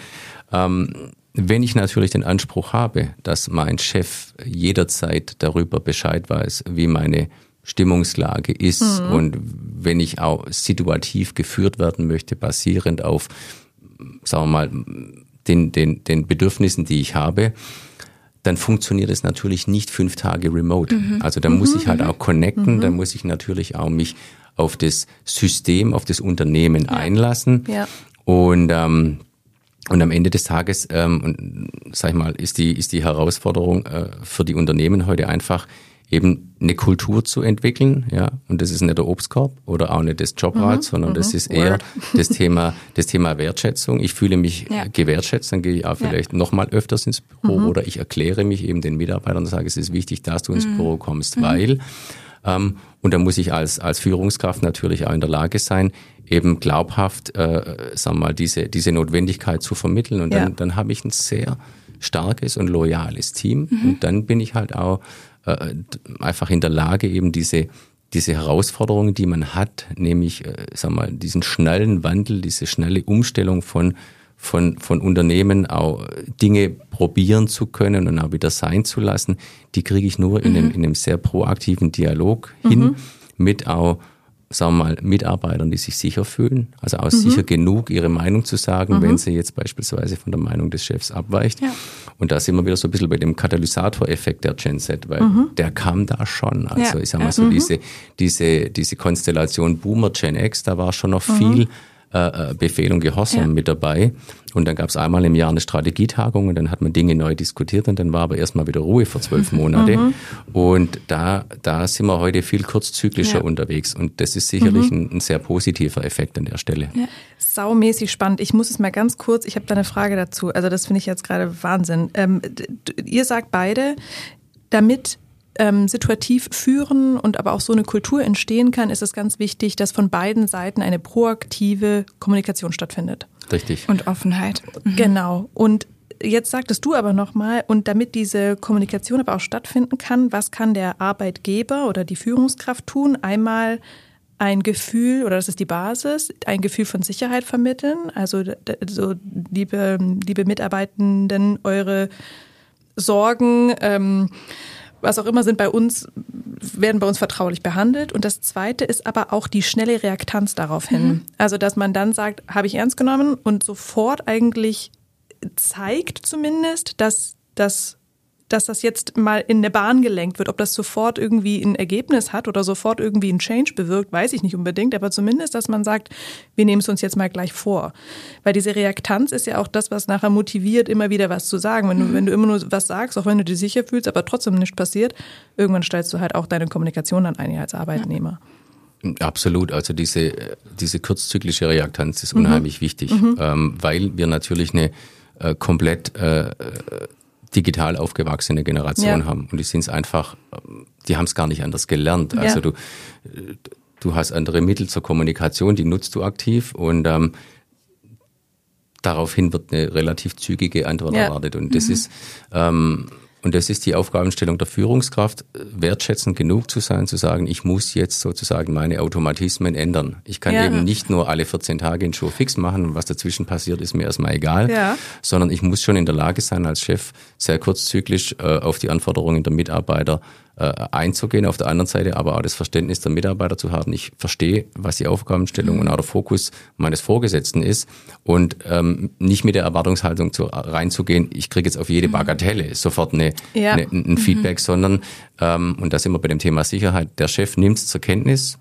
Ähm, wenn ich natürlich den Anspruch habe, dass mein Chef jederzeit darüber Bescheid weiß, wie meine Stimmungslage ist mhm. und wenn ich auch situativ geführt werden möchte, basierend auf, sagen wir mal, Den, den, den Bedürfnissen, die ich habe, dann funktioniert es natürlich nicht fünf Tage remote. Mhm. Also da mhm. muss ich halt auch connecten, mhm. da muss ich natürlich auch mich auf das System, auf das Unternehmen ja. einlassen. Ja. Und, ähm, und am Ende des Tages, ähm, sag ich mal, ist die, ist die Herausforderung äh, für die Unternehmen heute einfach, eben eine Kultur zu entwickeln, ja, und das ist nicht der Obstkorb oder auch nicht das Jobrad, mhm, sondern das ist eher Word. das Thema, das Thema Wertschätzung. Ich fühle mich ja. gewertschätzt, dann gehe ich auch vielleicht ja. noch mal öfters ins Büro mhm. oder ich erkläre mich eben den Mitarbeitern und sage, es ist wichtig, dass du ins mhm. Büro kommst, mhm. weil, ähm, und da muss ich als, als Führungskraft natürlich auch in der Lage sein, eben glaubhaft, äh, sagen wir mal, diese, diese Notwendigkeit zu vermitteln und dann, ja. dann habe ich ein sehr starkes und loyales Team mhm. und dann bin ich halt auch äh, einfach in der Lage, eben diese diese Herausforderungen, die man hat, nämlich, äh, sag mal, diesen schnellen Wandel, diese schnelle Umstellung von von von Unternehmen, auch Dinge probieren zu können und auch wieder sein zu lassen, die kriege ich nur mhm. in einem in einem sehr proaktiven Dialog mhm. hin mit auch, sagen wir mal, Mitarbeitern, die sich sicher fühlen, also auch mhm. sicher genug, ihre Meinung zu sagen, mhm. wenn sie jetzt beispielsweise von der Meinung des Chefs abweicht. Ja. Und da sind wir wieder so ein bisschen bei dem Katalysatoreffekt der Gen Z, weil mhm. der kam da schon. Also ja. ich sag mal so, mhm. diese, diese, diese Konstellation Boomer, Gen X, da war schon noch mhm. viel äh, Befehl und Gehorsam ja. mit dabei. Und dann gab es einmal im Jahr eine Strategietagung und dann hat man Dinge neu diskutiert und dann war aber erstmal wieder Ruhe für zwölf Monate. Mhm. Und da, da sind wir heute viel kurzzyklischer ja. unterwegs und das ist sicherlich mhm. ein, ein sehr positiver Effekt an der Stelle. Ja. Saumäßig spannend. Ich muss es mal ganz kurz, ich habe da eine Frage dazu. Also das finde ich jetzt gerade Wahnsinn. Ähm, ihr sagt beide, damit Ähm, situativ führen und aber auch so eine Kultur entstehen kann, ist es ganz wichtig, dass von beiden Seiten eine proaktive Kommunikation stattfindet. Richtig. Und Offenheit. Mhm. Genau. Und jetzt sagtest du aber nochmal, und damit diese Kommunikation aber auch stattfinden kann, was kann der Arbeitgeber oder die Führungskraft tun? Einmal ein Gefühl, oder das ist die Basis, ein Gefühl von Sicherheit vermitteln. Also so, liebe, liebe Mitarbeitenden, eure Sorgen, ähm, was auch immer sind bei uns, werden bei uns vertraulich behandelt. Und das Zweite ist aber auch die schnelle Reaktanz darauf hin. Mhm. Also, dass man dann sagt, habe ich ernst genommen und sofort eigentlich zeigt zumindest, dass das dass das jetzt mal in eine Bahn gelenkt wird. Ob das sofort irgendwie ein Ergebnis hat oder sofort irgendwie ein Change bewirkt, weiß ich nicht unbedingt. Aber zumindest, dass man sagt, wir nehmen es uns jetzt mal gleich vor. Weil diese Reaktanz ist ja auch das, was nachher motiviert, immer wieder was zu sagen. Wenn du, mhm. wenn du immer nur was sagst, auch wenn du dich sicher fühlst, aber trotzdem nichts passiert, irgendwann stellst du halt auch deine Kommunikation dann ein als Arbeitnehmer. Absolut. Also diese, diese kurzzyklische Reaktanz ist unheimlich mhm. wichtig, mhm. Ähm, weil wir natürlich eine äh, komplett äh, digital aufgewachsene Generation ja. haben. Und die sind es einfach, die haben es gar nicht anders gelernt. Also ja. du, du hast andere Mittel zur Kommunikation, die nutzt du aktiv und ähm, daraufhin wird eine relativ zügige Antwort ja. erwartet. Und das mhm. ist ähm, und das ist die Aufgabenstellung der Führungskraft, wertschätzend genug zu sein, zu sagen, ich muss jetzt sozusagen meine Automatismen ändern. Ich kann ja. eben nicht nur alle vierzehn Tage einen Show fix machen und was dazwischen passiert, ist mir erstmal egal, ja. sondern ich muss schon in der Lage sein, als Chef sehr kurzzyklisch äh, auf die Anforderungen der Mitarbeiter äh, einzugehen, auf der anderen Seite aber auch das Verständnis der Mitarbeiter zu haben. Ich verstehe, was die Aufgabenstellung mhm. und auch der Fokus meines Vorgesetzten ist und ähm, nicht mit der Erwartungshaltung zu, reinzugehen, ich kriege jetzt auf jede Bagatelle sofort eine, ja. eine, ein Feedback, mhm. sondern, ähm, und da sind wir bei dem Thema Sicherheit, der Chef nimmt es zur Kenntnis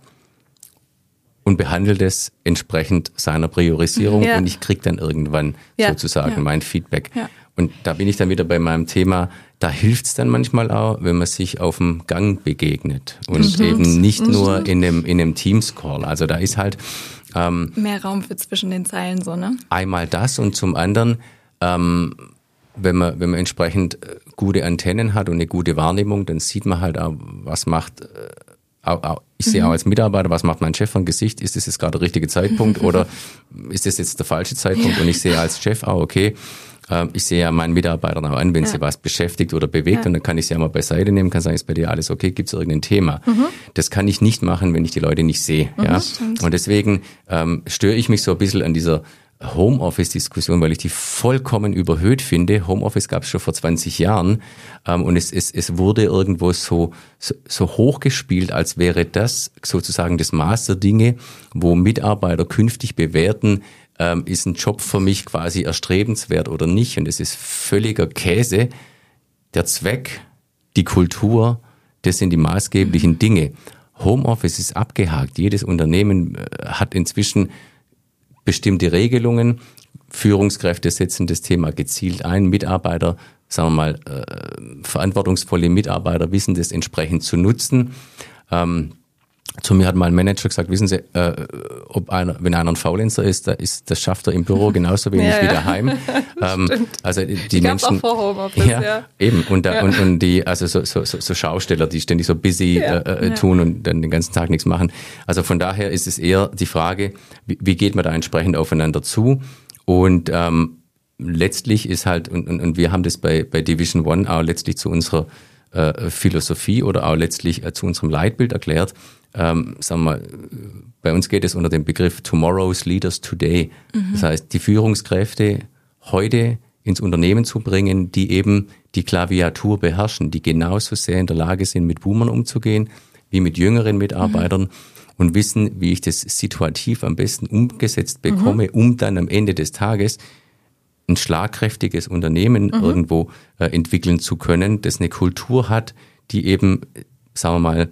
und behandelt es entsprechend seiner Priorisierung ja. und ich kriege dann irgendwann ja. sozusagen ja. mein Feedback. Ja. Und da bin ich dann wieder bei meinem Thema, da hilft es dann manchmal auch, wenn man sich auf dem Gang begegnet und mhm. eben nicht mhm. nur in einem, in einem Teams-Call. Also da ist halt ähm, mehr Raum für zwischen den Zeilen so, ne? Einmal das und zum anderen, ähm, wenn man wenn man entsprechend gute Antennen hat und eine gute Wahrnehmung, dann sieht man halt auch, was macht... Äh, Auch, auch, ich sehe mhm. auch als Mitarbeiter, was macht mein Chef für ein Gesicht? Ist das jetzt gerade der richtige Zeitpunkt oder ist das jetzt der falsche Zeitpunkt? Ja. Und ich sehe als Chef auch, okay, äh, ich sehe ja meinen Mitarbeitern auch an, wenn ja. sie was beschäftigt oder bewegt ja. und dann kann ich sie ja mal beiseite nehmen, kann sagen, ist bei dir alles okay, gibt es irgendein Thema? Mhm. Das kann ich nicht machen, wenn ich die Leute nicht sehe. Mhm, ja? Und deswegen ähm, störe ich mich so ein bisschen an dieser Homeoffice-Diskussion, weil ich die vollkommen überhöht finde. Homeoffice gab es schon vor zwanzig Jahren ähm, und es, es, es wurde irgendwo so, so, so hochgespielt, als wäre das sozusagen das Maß der Dinge, wo Mitarbeiter künftig bewerten, ähm, ist ein Job für mich quasi erstrebenswert oder nicht. Und es ist völliger Käse. Der Zweck, die Kultur, das sind die maßgeblichen Dinge. Homeoffice ist abgehakt. Jedes Unternehmen äh, hat inzwischen bestimmte Regelungen, Führungskräfte setzen das Thema gezielt ein, Mitarbeiter, sagen wir mal, äh, verantwortungsvolle Mitarbeiter wissen das entsprechend zu nutzen. Ähm, zu mir hat mal ein Manager gesagt, wissen Sie, äh, ob einer, wenn einer ein Faulenzer ist, da ist, das schafft er im Büro genauso wenig ja, wie daheim. Ja. Ähm, also die, die Menschen, auch vor Homeoffice, ja, ja, eben und, da, ja. und und die, also so, so, so Schausteller, die ständig so busy ja. äh, ja. tun und dann den ganzen Tag nichts machen. Also von daher ist es eher die Frage, wie, wie geht man da entsprechend aufeinander zu? Und ähm, letztlich ist halt und, und und wir haben das bei bei Division One auch letztlich zu unserer äh, Philosophie oder auch letztlich äh, zu unserem Leitbild erklärt. Ähm, sagen wir mal, bei uns geht es unter dem Begriff Tomorrow's Leaders Today. Mhm. Das heißt, die Führungskräfte heute ins Unternehmen zu bringen, die eben die Klaviatur beherrschen, die genauso sehr in der Lage sind, mit Boomern umzugehen, wie mit jüngeren Mitarbeitern mhm. und wissen, wie ich das situativ am besten umgesetzt bekomme, mhm. um dann am Ende des Tages ein schlagkräftiges Unternehmen mhm. irgendwo äh, entwickeln zu können, das eine Kultur hat, die eben, sagen wir mal,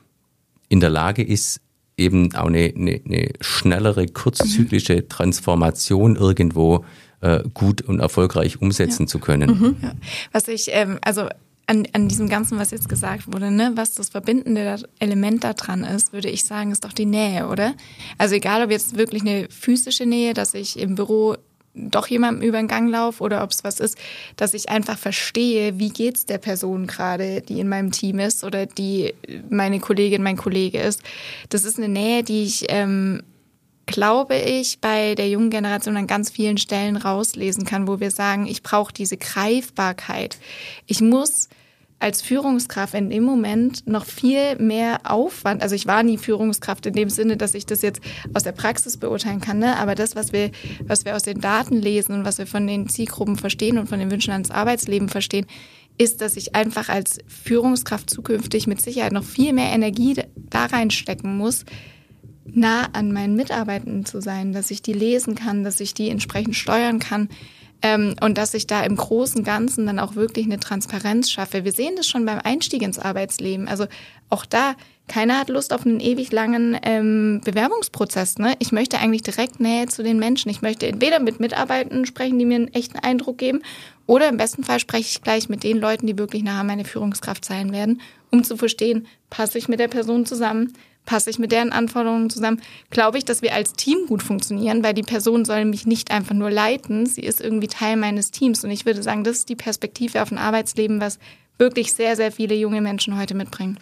in der Lage ist, eben auch eine, eine, eine schnellere, kurzzyklische Transformation irgendwo äh, gut und erfolgreich umsetzen ja. zu können. Mhm. Ja. Was ich, ähm, also an, an diesem Ganzen, was jetzt gesagt wurde, ne, was das verbindende Element da dran ist, würde ich sagen, ist doch die Nähe, oder? Also egal, ob jetzt wirklich eine physische Nähe, dass ich im Büro doch jemandem über den Gang laufe oder ob es was ist, dass ich einfach verstehe, wie geht's der Person gerade, die in meinem Team ist oder die meine Kollegin, mein Kollege ist. Das ist eine Nähe, die ich, ähm, glaube ich, bei der jungen Generation an ganz vielen Stellen rauslesen kann, wo wir sagen, ich brauche diese Greifbarkeit. Ich muss als Führungskraft in dem Moment noch viel mehr Aufwand, also ich war nie Führungskraft in dem Sinne, dass ich das jetzt aus der Praxis beurteilen kann, ne? Aber das, was wir, was wir aus den Daten lesen und was wir von den Zielgruppen verstehen und von den Wünschen ans Arbeitsleben verstehen, ist, dass ich einfach als Führungskraft zukünftig mit Sicherheit noch viel mehr Energie da reinstecken muss, nah an meinen Mitarbeitenden zu sein, dass ich die lesen kann, dass ich die entsprechend steuern kann ähm, und dass ich da im großen und Ganzen dann auch wirklich eine Transparenz schaffe. Wir sehen das schon beim Einstieg ins Arbeitsleben. Also auch da, keiner hat Lust auf einen ewig langen ähm, Bewerbungsprozess. Ne? Ich möchte eigentlich direkt Nähe zu den Menschen. Ich möchte entweder mit Mitarbeitern sprechen, die mir einen echten Eindruck geben, oder im besten Fall spreche ich gleich mit den Leuten, die wirklich nachher meine Führungskraft sein werden, um zu verstehen, passe ich mit der Person zusammen, passe ich mit deren Anforderungen zusammen. Glaube ich, dass wir als Team gut funktionieren, weil die Person soll mich nicht einfach nur leiten, sie ist irgendwie Teil meines Teams. Und ich würde sagen, das ist die Perspektive auf ein Arbeitsleben, was wirklich sehr, sehr viele junge Menschen heute mitbringen.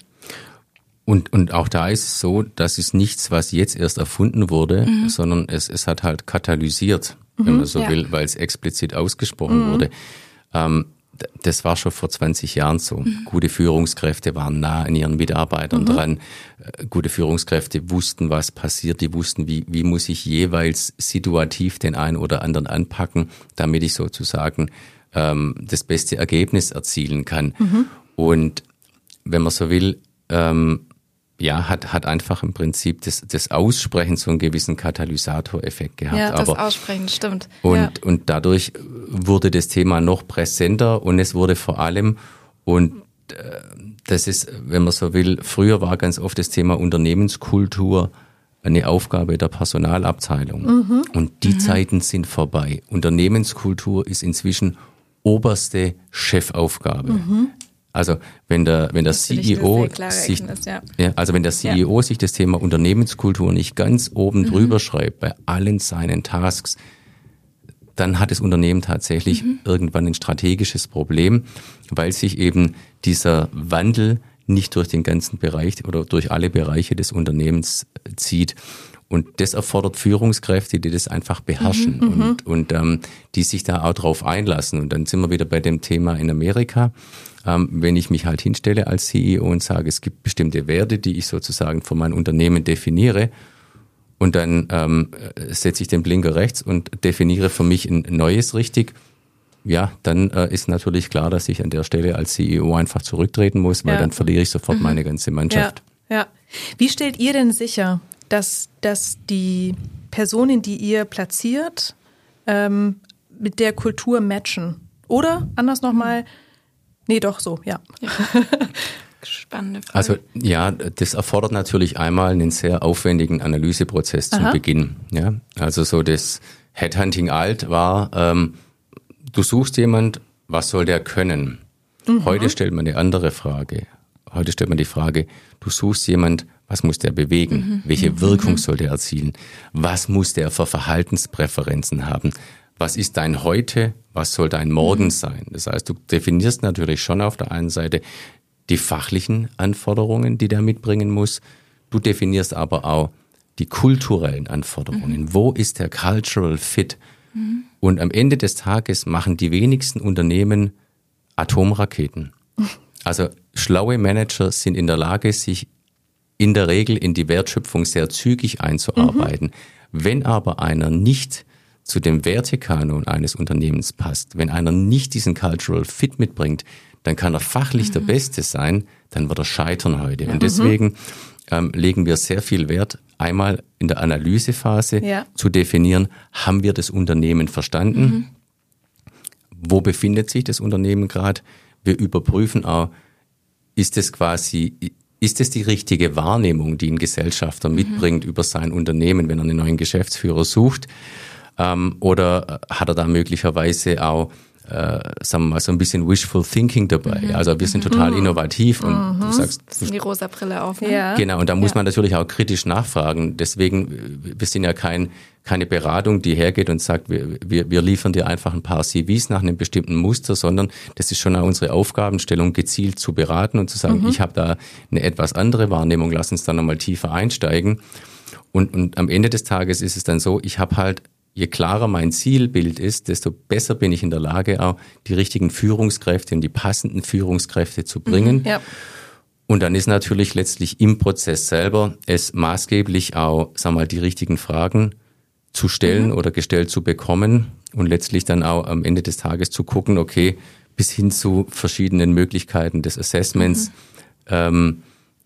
Und, und auch da ist es so, das ist nichts, was jetzt erst erfunden wurde, mhm. sondern es, es hat halt katalysiert, mhm, wenn man so ja. will, weil es explizit ausgesprochen mhm. wurde. Ähm, das war schon vor zwanzig Jahren so. Mhm. Gute Führungskräfte waren nah an ihren Mitarbeitern mhm. dran. Gute Führungskräfte wussten, was passiert. Die wussten, wie, wie muss ich jeweils situativ den einen oder anderen anpacken, damit ich sozusagen ähm, das beste Ergebnis erzielen kann. Mhm. Und wenn man so will, ähm, ja, hat, hat einfach im Prinzip das, das Aussprechen so einen gewissen Katalysatoreffekt gehabt. Ja, das Aber, Aussprechen, stimmt. Und, ja. und dadurch wurde das Thema noch präsenter und es wurde vor allem, und äh, das ist, wenn man so will, früher war ganz oft das Thema Unternehmenskultur eine Aufgabe der Personalabteilung. Mhm. Und die mhm. Zeiten sind vorbei. Unternehmenskultur ist inzwischen oberste Chefaufgabe. Mhm. Also wenn der wenn der C E O sich ja. Ja, also wenn der C E O ja. sich das Thema Unternehmenskultur nicht ganz oben mhm. drüber schreibt bei allen seinen Tasks, dann hat das Unternehmen tatsächlich mhm. irgendwann ein strategisches Problem, weil sich eben dieser Wandel nicht durch den ganzen Bereich oder durch alle Bereiche des Unternehmens zieht. Und das erfordert Führungskräfte, die das einfach beherrschen mhm, und, und ähm, die sich da auch drauf einlassen. Und dann sind wir wieder bei dem Thema in Amerika. Ähm, wenn ich mich halt hinstelle als C E O und sage, es gibt bestimmte Werte, die ich sozusagen für mein Unternehmen definiere, und dann ähm, setze ich den Blinker rechts und definiere für mich ein neues richtig, ja, dann äh, ist natürlich klar, dass ich an der Stelle als C E O einfach zurücktreten muss, weil ja. dann verliere ich sofort mhm. meine ganze Mannschaft. Ja. ja. Wie stellt ihr denn sicher, dass, dass die Personen, die ihr platziert, ähm, mit der Kultur matchen? Oder anders nochmal, nee, doch so, ja. ja. Spannende Frage. Also ja, das erfordert natürlich einmal einen sehr aufwendigen Analyseprozess zum Aha. Beginn. Ja, also so das Headhunting alt war, ähm, du suchst jemand, was soll der können? Mhm. Heute stellt man eine andere Frage. Heute stellt man die Frage, du suchst jemand, was muss der bewegen? Mhm. Welche mhm. Wirkung soll der erzielen? Was muss der für Verhaltenspräferenzen haben? Was ist dein Heute? Was soll dein Morgen mhm. sein? Das heißt, du definierst natürlich schon auf der einen Seite die fachlichen Anforderungen, die der mitbringen muss. Du definierst aber auch die kulturellen Anforderungen. Mhm. Wo ist der Cultural Fit? Mhm. Und am Ende des Tages machen die wenigsten Unternehmen Atomraketen. Also schlaue Manager sind in der Lage, sich in der Regel in die Wertschöpfung sehr zügig einzuarbeiten. Mhm. Wenn aber einer nicht zu dem Wertekanon eines Unternehmens passt, wenn einer nicht diesen Cultural Fit mitbringt, dann kann er fachlich mhm. der Beste sein, dann wird er scheitern heute. Ja. Und deswegen ähm, legen wir sehr viel Wert, einmal in der Analysephase ja. zu definieren, haben wir das Unternehmen verstanden? Mhm. Wo befindet sich das Unternehmen gerade? Wir überprüfen auch, ist es quasi, ist es die richtige Wahrnehmung, die ein Gesellschafter mhm. mitbringt über sein Unternehmen, wenn er einen neuen Geschäftsführer sucht? Ähm, oder hat er da möglicherweise auch Äh, sagen wir mal, so ein bisschen Wishful Thinking dabei. Mhm. Also wir sind total mhm. innovativ und mhm. du sagst... Das ist die rosa Brille auf. Ne? Ja. Genau, und da muss ja. man natürlich auch kritisch nachfragen. Deswegen, wir sind ja kein, keine Beratung, die hergeht und sagt, wir, wir, wir liefern dir einfach ein paar C Vs nach einem bestimmten Muster, sondern das ist schon auch unsere Aufgabenstellung, gezielt zu beraten und zu sagen, mhm. ich habe da eine etwas andere Wahrnehmung, lass uns da nochmal tiefer einsteigen. Und, und am Ende des Tages ist es dann so, ich habe halt, je klarer mein Zielbild ist, desto besser bin ich in der Lage, auch die richtigen Führungskräfte und die passenden Führungskräfte zu bringen. Mhm, ja. Und dann ist natürlich letztlich im Prozess selber es maßgeblich auch, sag mal, die richtigen Fragen zu stellen mhm. oder gestellt zu bekommen und letztlich dann auch am Ende des Tages zu gucken, okay, bis hin zu verschiedenen Möglichkeiten des Assessments. Mhm. Ähm,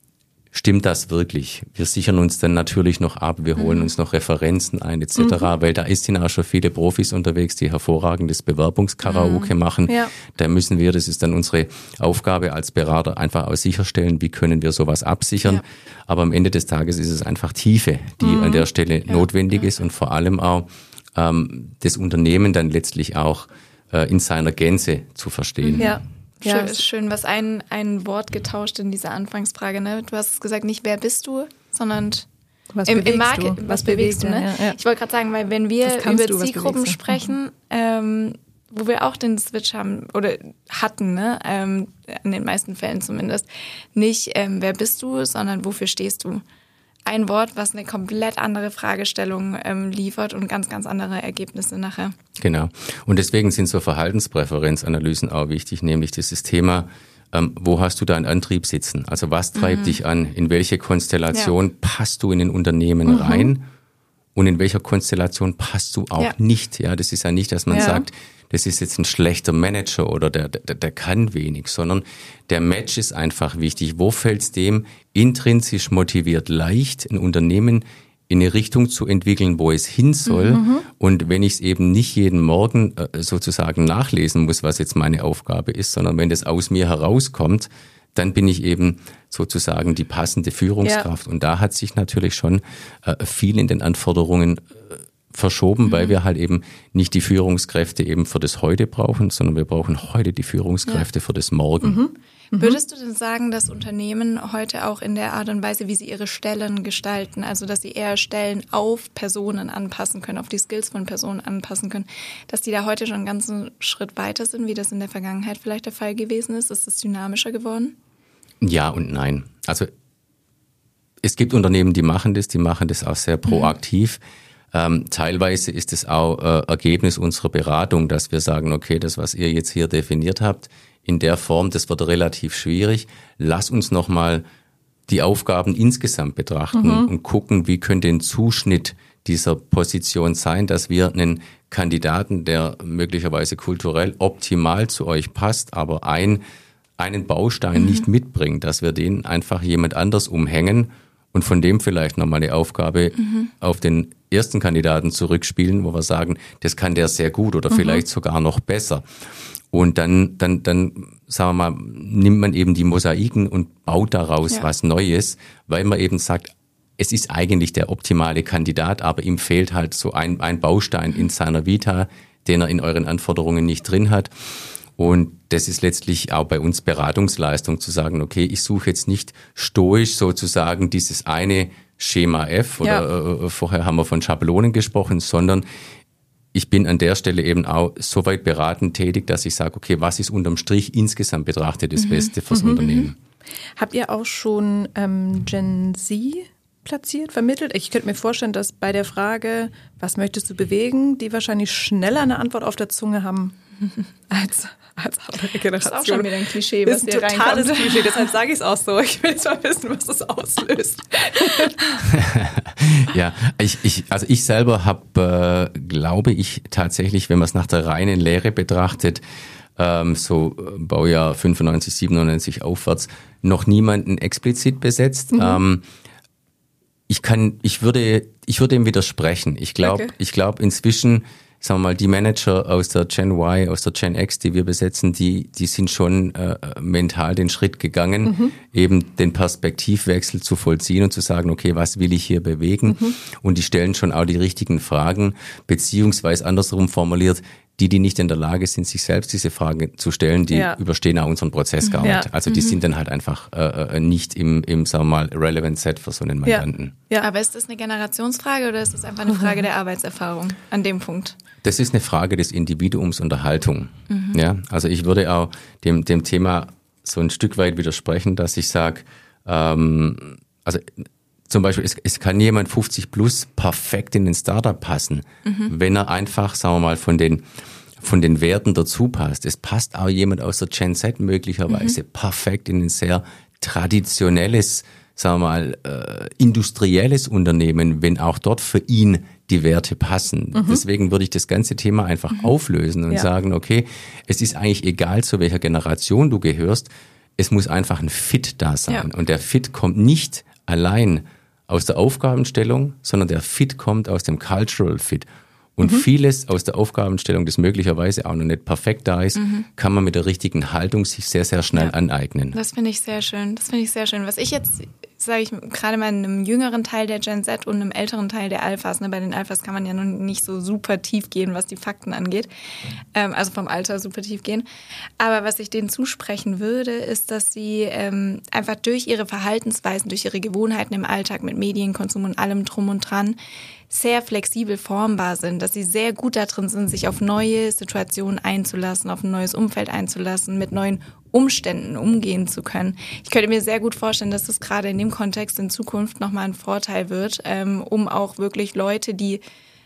Stimmt das wirklich? Wir sichern uns dann natürlich noch ab, wir holen mhm. uns noch Referenzen ein et cetera, mhm. weil da sind auch schon viele Profis unterwegs, die hervorragendes Bewerbungskaraoke mhm. machen. Ja. Da müssen wir, das ist dann unsere Aufgabe als Berater, einfach auch sicherstellen, wie können wir sowas absichern. Ja. Aber am Ende des Tages ist es einfach Tiefe, die mhm. an der Stelle ja. notwendig ja. ist und vor allem auch ähm, das Unternehmen dann letztlich auch äh, in seiner Gänze zu verstehen. Ja. Ja, schön, ist schön, was ein, ein Wort getauscht in dieser Anfangsfrage. Ne? Du hast gesagt, nicht wer bist du, sondern was im, bewegst im Market, du? Was, was bewegst du? Ne? Ja, ja. Ich wollte gerade sagen, weil wenn wir über du, Zielgruppen sprechen, ähm, wo wir auch den Switch haben oder hatten, ne? ähm, in den meisten Fällen zumindest, nicht ähm, wer bist du, sondern wofür stehst du? Ein Wort, was eine komplett andere Fragestellung ähm, liefert und ganz, ganz andere Ergebnisse nachher. Genau. Und deswegen sind so Verhaltenspräferenzanalysen auch wichtig, nämlich dieses Thema, ähm, wo hast du deinen Antrieb sitzen? Also was treibt mhm. dich an? In welche Konstellation ja. passt du in ein Unternehmen mhm. rein? Und in welcher Konstellation passt du auch ja. nicht? Ja, das ist ja nicht, dass man ja. sagt, das ist jetzt ein schlechter Manager oder der, der, der kann wenig, sondern der Match ist einfach wichtig. Wo fällt es dem intrinsisch motiviert leicht, ein Unternehmen in eine Richtung zu entwickeln, wo es hin soll? Mhm. Und wenn ich es eben nicht jeden Morgen äh, sozusagen nachlesen muss, was jetzt meine Aufgabe ist, sondern wenn das aus mir herauskommt, dann bin ich eben sozusagen die passende Führungskraft. Ja. Und da hat sich natürlich schon äh, viel in den Anforderungen äh, verschoben, mhm. weil wir halt eben nicht die Führungskräfte eben für das Heute brauchen, sondern wir brauchen heute die Führungskräfte ja. für das Morgen. Mhm. Mhm. Würdest du denn sagen, dass Unternehmen heute auch in der Art und Weise, wie sie ihre Stellen gestalten, also dass sie eher Stellen auf Personen anpassen können, auf die Skills von Personen anpassen können, dass die da heute schon einen ganzen Schritt weiter sind, wie das in der Vergangenheit vielleicht der Fall gewesen ist? Ist das dynamischer geworden? Ja und nein. Also es gibt Unternehmen, die machen das, die machen das auch sehr proaktiv. Mhm. Ähm, teilweise ist es auch äh, Ergebnis unserer Beratung, dass wir sagen, okay, das, was ihr jetzt hier definiert habt, in der Form, das wird relativ schwierig. Lass uns nochmal die Aufgaben insgesamt betrachten mhm. und gucken, wie könnte ein Zuschnitt dieser Position sein, dass wir einen Kandidaten, der möglicherweise kulturell optimal zu euch passt, aber ein, einen Baustein mhm. nicht mitbringt, dass wir den einfach jemand anders umhängen und von dem vielleicht nochmal eine Aufgabe mhm. auf den ersten Kandidaten zurückspielen, wo wir sagen, das kann der sehr gut oder mhm. vielleicht sogar noch besser. Und dann, dann, dann, sagen wir mal, nimmt man eben die Mosaiken und baut daraus ja. was Neues, weil man eben sagt, es ist eigentlich der optimale Kandidat, aber ihm fehlt halt so ein, ein Baustein mhm. in seiner Vita, den er in euren Anforderungen nicht drin hat. Und das ist letztlich auch bei uns Beratungsleistung, zu sagen, okay, ich suche jetzt nicht stoisch sozusagen dieses eine Schema F oder ja. äh, vorher haben wir von Schablonen gesprochen, sondern ich bin an der Stelle eben auch so weit beratend tätig, dass ich sage, okay, was ist unterm Strich insgesamt betrachtet das mhm. Beste fürs mhm. Unternehmen? Habt ihr auch schon ähm, Gen Z platziert, vermittelt? Ich könnte mir vorstellen, dass bei der Frage, was möchtest du bewegen, die wahrscheinlich schneller eine Antwort auf der Zunge haben als, als andere Generationen. Das ist auch schon wieder ein Klischee, was hier reinkommt. Das ist ein totales Klischee, deshalb sage ich es auch so. Ich will jetzt mal wissen, was das auslöst. Ja, ich, ich, also ich selber habe, äh, glaube ich, tatsächlich, wenn man es nach der reinen Lehre betrachtet, ähm, so Baujahr fünfundneunzig, siebenundneunzig aufwärts, noch niemanden explizit besetzt. Mhm. Ähm, ich kann, ich würde, ich würde ihm widersprechen. Ich glaube, okay. ich glaube inzwischen, sagen wir mal, die Manager aus der Gen Y, aus der Gen X, die wir besetzen, die, die sind schon äh, mental den Schritt gegangen, mhm. eben den Perspektivwechsel zu vollziehen und zu sagen, okay, was will ich hier bewegen? Mhm. Und die stellen schon auch die richtigen Fragen, beziehungsweise andersrum formuliert, die, die nicht in der Lage sind, sich selbst diese Fragen zu stellen, die ja. überstehen auch unseren Prozess gar ja. nicht. Also die mhm. sind dann halt einfach äh, nicht im, im, sagen wir mal, relevant Set für so einen Mandanten. Ja. ja, aber ist das eine Generationsfrage oder ist das einfach eine Frage der Arbeitserfahrung an dem Punkt? Das ist eine Frage des Individuums und der Haltung. Mhm. Ja, also ich würde auch dem, dem Thema so ein Stück weit widersprechen, dass ich sage, ähm, also zum Beispiel, es, es kann jemand fünfzig plus perfekt in den Startup passen, mhm. wenn er einfach, sagen wir mal, von den von den Werten dazu passt. Es passt auch jemand aus der Gen Z möglicherweise mhm. perfekt in ein sehr traditionelles sagen wir mal, äh, industrielles Unternehmen, wenn auch dort für ihn die Werte passen. Mhm. Deswegen würde ich das ganze Thema einfach mhm. auflösen und ja. sagen, okay, es ist eigentlich egal, zu welcher Generation du gehörst, es muss einfach ein Fit da sein. Ja. Und der Fit kommt nicht allein aus der Aufgabenstellung, sondern der Fit kommt aus dem Cultural Fit. Und mhm. vieles aus der Aufgabenstellung, das möglicherweise auch noch nicht perfekt da ist, mhm. kann man mit der richtigen Haltung sich sehr, sehr schnell ja. aneignen. Das finde ich sehr schön. Das finde ich sehr schön. Was ich jetzt, sage ich, gerade mal in einem jüngeren Teil der Gen Z und einem älteren Teil der Alphas, ne, bei den Alphas kann man ja noch nicht so super tief gehen, was die Fakten angeht, ähm, also vom Alter super tief gehen. Aber was ich denen zusprechen würde, ist, dass sie ähm, einfach durch ihre Verhaltensweisen, durch ihre Gewohnheiten im Alltag mit Medienkonsum und allem drum und dran sehr flexibel formbar sind, dass sie sehr gut darin sind, sich auf neue Situationen einzulassen, auf ein neues Umfeld einzulassen, mit neuen Umständen umgehen zu können. Ich könnte mir sehr gut vorstellen, dass das gerade in dem Kontext in Zukunft nochmal ein Vorteil wird, ähm, um auch wirklich Leute, die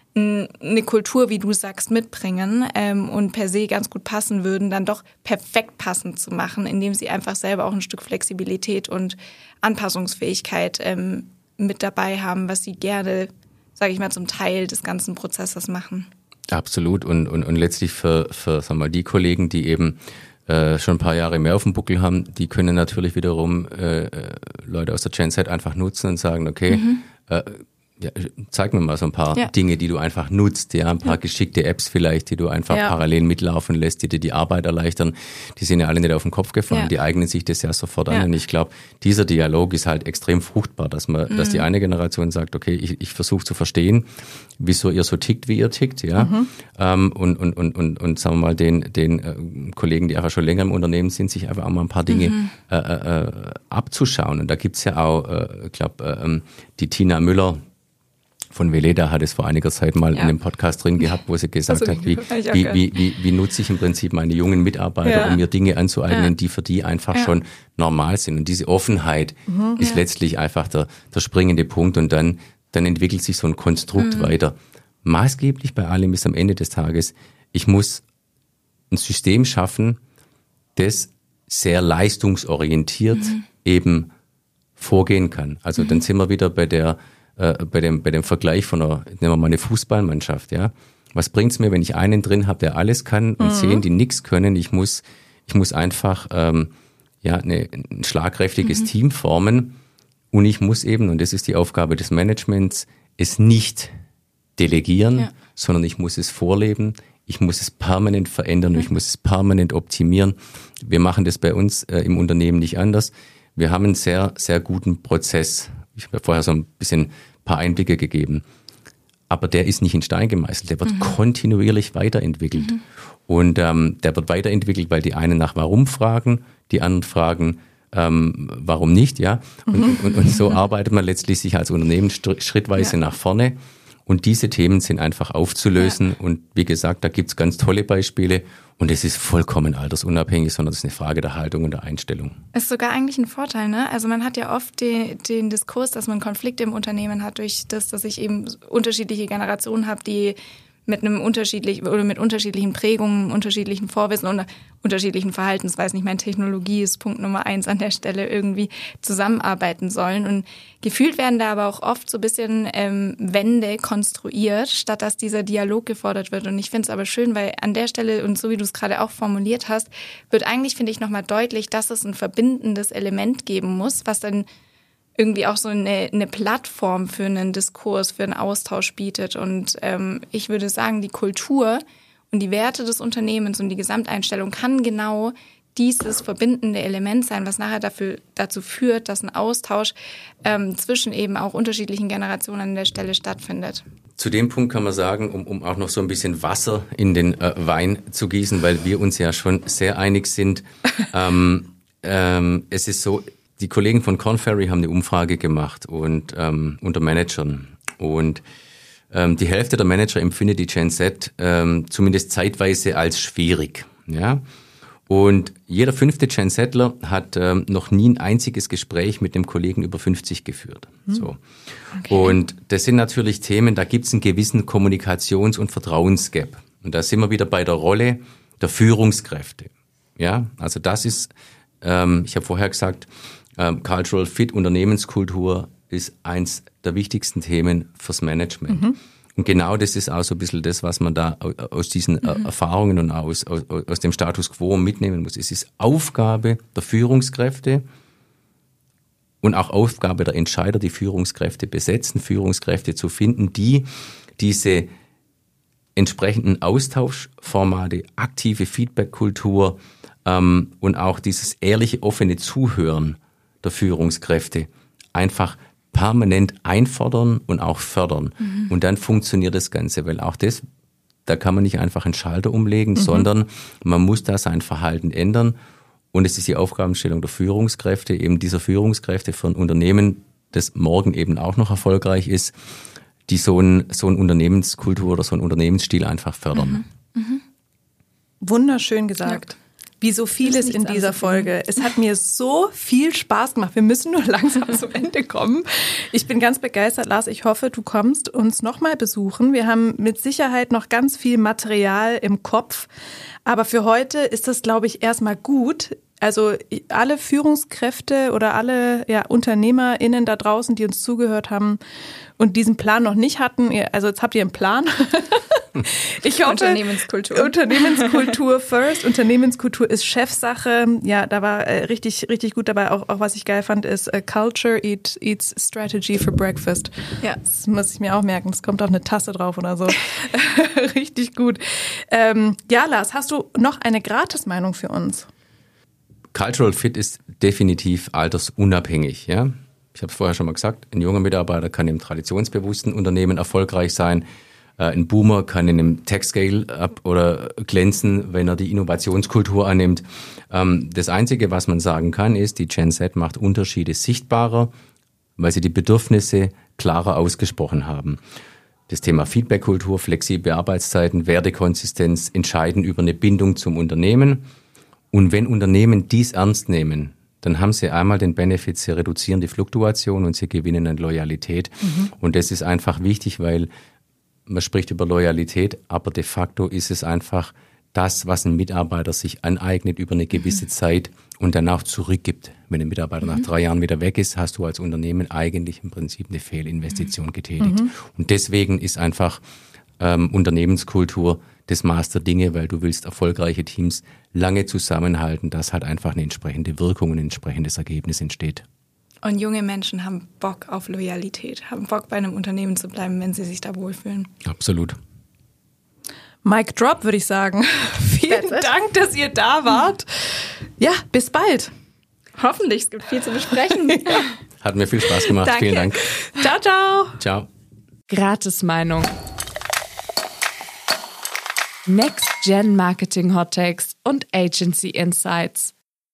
n- eine Kultur, wie du sagst, mitbringen ähm, und per se ganz gut passen würden, dann doch perfekt passend zu machen, indem sie einfach selber auch ein Stück Flexibilität und Anpassungsfähigkeit ähm, mit dabei haben, was sie gerne, sage ich mal, zum Teil des ganzen Prozesses machen. Absolut. Und, und, und letztlich für, für sagen wir mal, die Kollegen, die eben äh, schon ein paar Jahre mehr auf dem Buckel haben, die können natürlich wiederum äh, Leute aus der Gen Z einfach nutzen und sagen, okay, mhm. äh, ja, zeig mir mal so ein paar ja. Dinge, die du einfach nutzt, ja, ein paar ja. geschickte Apps vielleicht, die du einfach ja. parallel mitlaufen lässt, die dir die Arbeit erleichtern. Die sind ja alle nicht auf den Kopf gefallen, ja. die eignen sich das ja sofort ja. an. Und ich glaube, dieser Dialog ist halt extrem fruchtbar, dass man, mhm. dass die eine Generation sagt, okay, ich, ich versuche zu verstehen, wieso ihr so tickt, wie ihr tickt, ja, mhm. ähm, und und und und und sagen wir mal den den äh, Kollegen, die einfach schon länger im Unternehmen sind, sich einfach auch mal ein paar Dinge mhm. äh, äh, abzuschauen. Und da gibt's ja auch, äh, ich glaube, äh, die Tina Müller von Veleda hat es vor einiger Zeit mal ja. in einem Podcast drin gehabt, wo sie gesagt also, hat, wie, wie, wie, wie, wie nutze ich im Prinzip meine jungen Mitarbeiter, ja. um mir Dinge anzueignen, ja. die für die einfach ja. schon normal sind. Und diese Offenheit mhm, ist ja. letztlich einfach der, der springende Punkt und dann, dann entwickelt sich so ein Konstrukt mhm. weiter. Maßgeblich bei allem ist am Ende des Tages, ich muss ein System schaffen, das sehr leistungsorientiert mhm. eben vorgehen kann. Also mhm. dann sind wir wieder bei der bei dem bei dem Vergleich von einer, nehmen wir mal eine Fußballmannschaft, ja. Was bringt's mir, wenn ich einen drin habe, der alles kann und mhm. zehn, die nichts können? Ich muss ich muss einfach ähm, ja eine, ein schlagkräftiges mhm. Team formen und ich muss eben, und das ist die Aufgabe des Managements, es nicht delegieren, ja. sondern ich muss es vorleben. Ich muss es permanent verändern, mhm. ich muss es permanent optimieren. Wir machen das bei uns äh, im Unternehmen nicht anders. Wir haben einen sehr sehr guten Prozess. Ich habe ja vorher so ein bisschen ein paar Einblicke gegeben. Aber der ist nicht in Stein gemeißelt. Der wird mhm. kontinuierlich weiterentwickelt. Mhm. Und ähm, der wird weiterentwickelt, weil die einen nach Warum fragen, die anderen fragen, ähm, warum nicht, ja. Und, mhm. und, und so arbeitet man letztlich sich als Unternehmen schrittweise ja. nach vorne. Und diese Themen sind einfach aufzulösen. Ja. Und wie gesagt, da gibt's ganz tolle Beispiele. Und es ist vollkommen altersunabhängig, sondern es ist eine Frage der Haltung und der Einstellung. Ist sogar eigentlich ein Vorteil, ne? Also man hat ja oft den, den Diskurs, dass man Konflikte im Unternehmen hat durch das, dass ich eben unterschiedliche Generationen habe, die mit einem unterschiedlichen oder mit unterschiedlichen Prägungen, unterschiedlichen Vorwissen und unterschiedlichen Verhaltensweisen. Ich meine, Technologie ist Punkt Nummer eins an der Stelle, irgendwie zusammenarbeiten sollen. Und gefühlt werden da aber auch oft so ein bisschen ähm, Wände konstruiert, statt dass dieser Dialog gefordert wird. Und ich finde es aber schön, weil an der Stelle, und so wie du es gerade auch formuliert hast, wird eigentlich, finde ich, nochmal deutlich, dass es ein verbindendes Element geben muss, was dann irgendwie auch so eine, eine Plattform für einen Diskurs, für einen Austausch bietet. Und ähm, ich würde sagen, die Kultur und die Werte des Unternehmens und die Gesamteinstellung kann genau dieses verbindende Element sein, was nachher dafür, dazu führt, dass ein Austausch ähm, zwischen eben auch unterschiedlichen Generationen an der Stelle stattfindet. Zu dem Punkt kann man sagen, um, um auch noch so ein bisschen Wasser in den äh, Wein zu gießen, weil wir uns ja schon sehr einig sind. ähm, ähm, es ist so, die Kollegen von Korn Ferry haben eine Umfrage gemacht und ähm, unter Managern und ähm, die Hälfte der Manager empfindet die Gen Z ähm, zumindest zeitweise als schwierig, ja. Und jeder fünfte Gen Zler hat ähm, noch nie ein einziges Gespräch mit einem Kollegen über fünfzig geführt. Hm. So. Okay. Und das sind natürlich Themen, da gibt es einen gewissen Kommunikations- und Vertrauensgap. Und da sind wir wieder bei der Rolle der Führungskräfte. Ja, also das ist ähm, ich habe vorher gesagt, ähm, Cultural Fit, Unternehmenskultur ist eins der wichtigsten Themen fürs Management. Mhm. Und genau das ist auch so ein bisschen das, was man da aus diesen mhm. Erfahrungen und aus, aus, aus dem Status quo mitnehmen muss. Es ist Aufgabe der Führungskräfte und auch Aufgabe der Entscheider, die Führungskräfte besetzen, Führungskräfte zu finden, die diese entsprechenden Austauschformate, aktive Feedback-Kultur ähm, und auch dieses ehrliche, offene Zuhören der Führungskräfte einfach permanent einfordern und auch fördern. Mhm. Und dann funktioniert das Ganze, weil auch das, da kann man nicht einfach einen Schalter umlegen, mhm. sondern man muss da sein Verhalten ändern. Und es ist die Aufgabenstellung der Führungskräfte, eben dieser Führungskräfte für ein Unternehmen, das morgen eben auch noch erfolgreich ist, die so ein, so ein Unternehmenskultur oder so ein Unternehmensstil einfach fördern. Mhm. Mhm. Wunderschön gesagt. Ja. Wie so vieles in dieser Folge. Es hat mir so viel Spaß gemacht. Wir müssen nur langsam zum Ende kommen. Ich bin ganz begeistert, Lars. Ich hoffe, du kommst uns nochmal besuchen. Wir haben mit Sicherheit noch ganz viel Material im Kopf. Aber für heute ist das, glaube ich, erstmal gut. Also alle Führungskräfte oder alle ja, UnternehmerInnen da draußen, die uns zugehört haben und diesen Plan noch nicht hatten, also jetzt habt ihr einen Plan. Ich hoffe, Unternehmenskultur. Unternehmenskultur first. Unternehmenskultur ist Chefsache. Ja, da war äh, richtig, richtig gut dabei. Auch, auch was ich geil fand, ist uh, Culture eat, eats Strategy for Breakfast. Ja. Das muss ich mir auch merken. Das kommt auf eine Tasse drauf oder so. Richtig gut. Ähm, ja, Lars, hast du noch eine Gratismeinung für uns? Cultural Fit ist definitiv altersunabhängig. Ja? Ich habe es vorher schon mal gesagt, ein junger Mitarbeiter kann im traditionsbewussten Unternehmen erfolgreich sein. Ein Boomer kann in einem Tech-Scale-Up oder glänzen, wenn er die Innovationskultur annimmt. Das Einzige, was man sagen kann, ist, die Gen Z macht Unterschiede sichtbarer, weil sie die Bedürfnisse klarer ausgesprochen haben. Das Thema Feedback-Kultur, flexible Arbeitszeiten, Wertekonsistenz entscheiden über eine Bindung zum Unternehmen. Und wenn Unternehmen dies ernst nehmen, dann haben sie einmal den Benefit, sie reduzieren die Fluktuation und sie gewinnen an Loyalität. Mhm. Und das ist einfach wichtig, weil man spricht über Loyalität, aber de facto ist es einfach das, was ein Mitarbeiter sich aneignet über eine gewisse mhm. Zeit und danach zurückgibt. Wenn ein Mitarbeiter mhm. nach drei Jahren wieder weg ist, hast du als Unternehmen eigentlich im Prinzip eine Fehlinvestition getätigt. Mhm. Und deswegen ist einfach ähm, Unternehmenskultur das Maß der Dinge, weil du willst erfolgreiche Teams lange zusammenhalten, dass halt einfach eine entsprechende Wirkung und ein entsprechendes Ergebnis entsteht. Und junge Menschen haben Bock auf Loyalität, haben Bock bei einem Unternehmen zu bleiben, wenn sie sich da wohlfühlen. Absolut. Mic drop, würde ich sagen. Vielen Dank, dass ihr da wart. Ja, bis bald. Hoffentlich, es gibt viel zu besprechen. Ja. Hat mir viel Spaß gemacht. Danke. Vielen Dank. Ciao, ciao. Ciao. Gratismeinung. Next Gen Marketing Hot Takes und Agency Insights.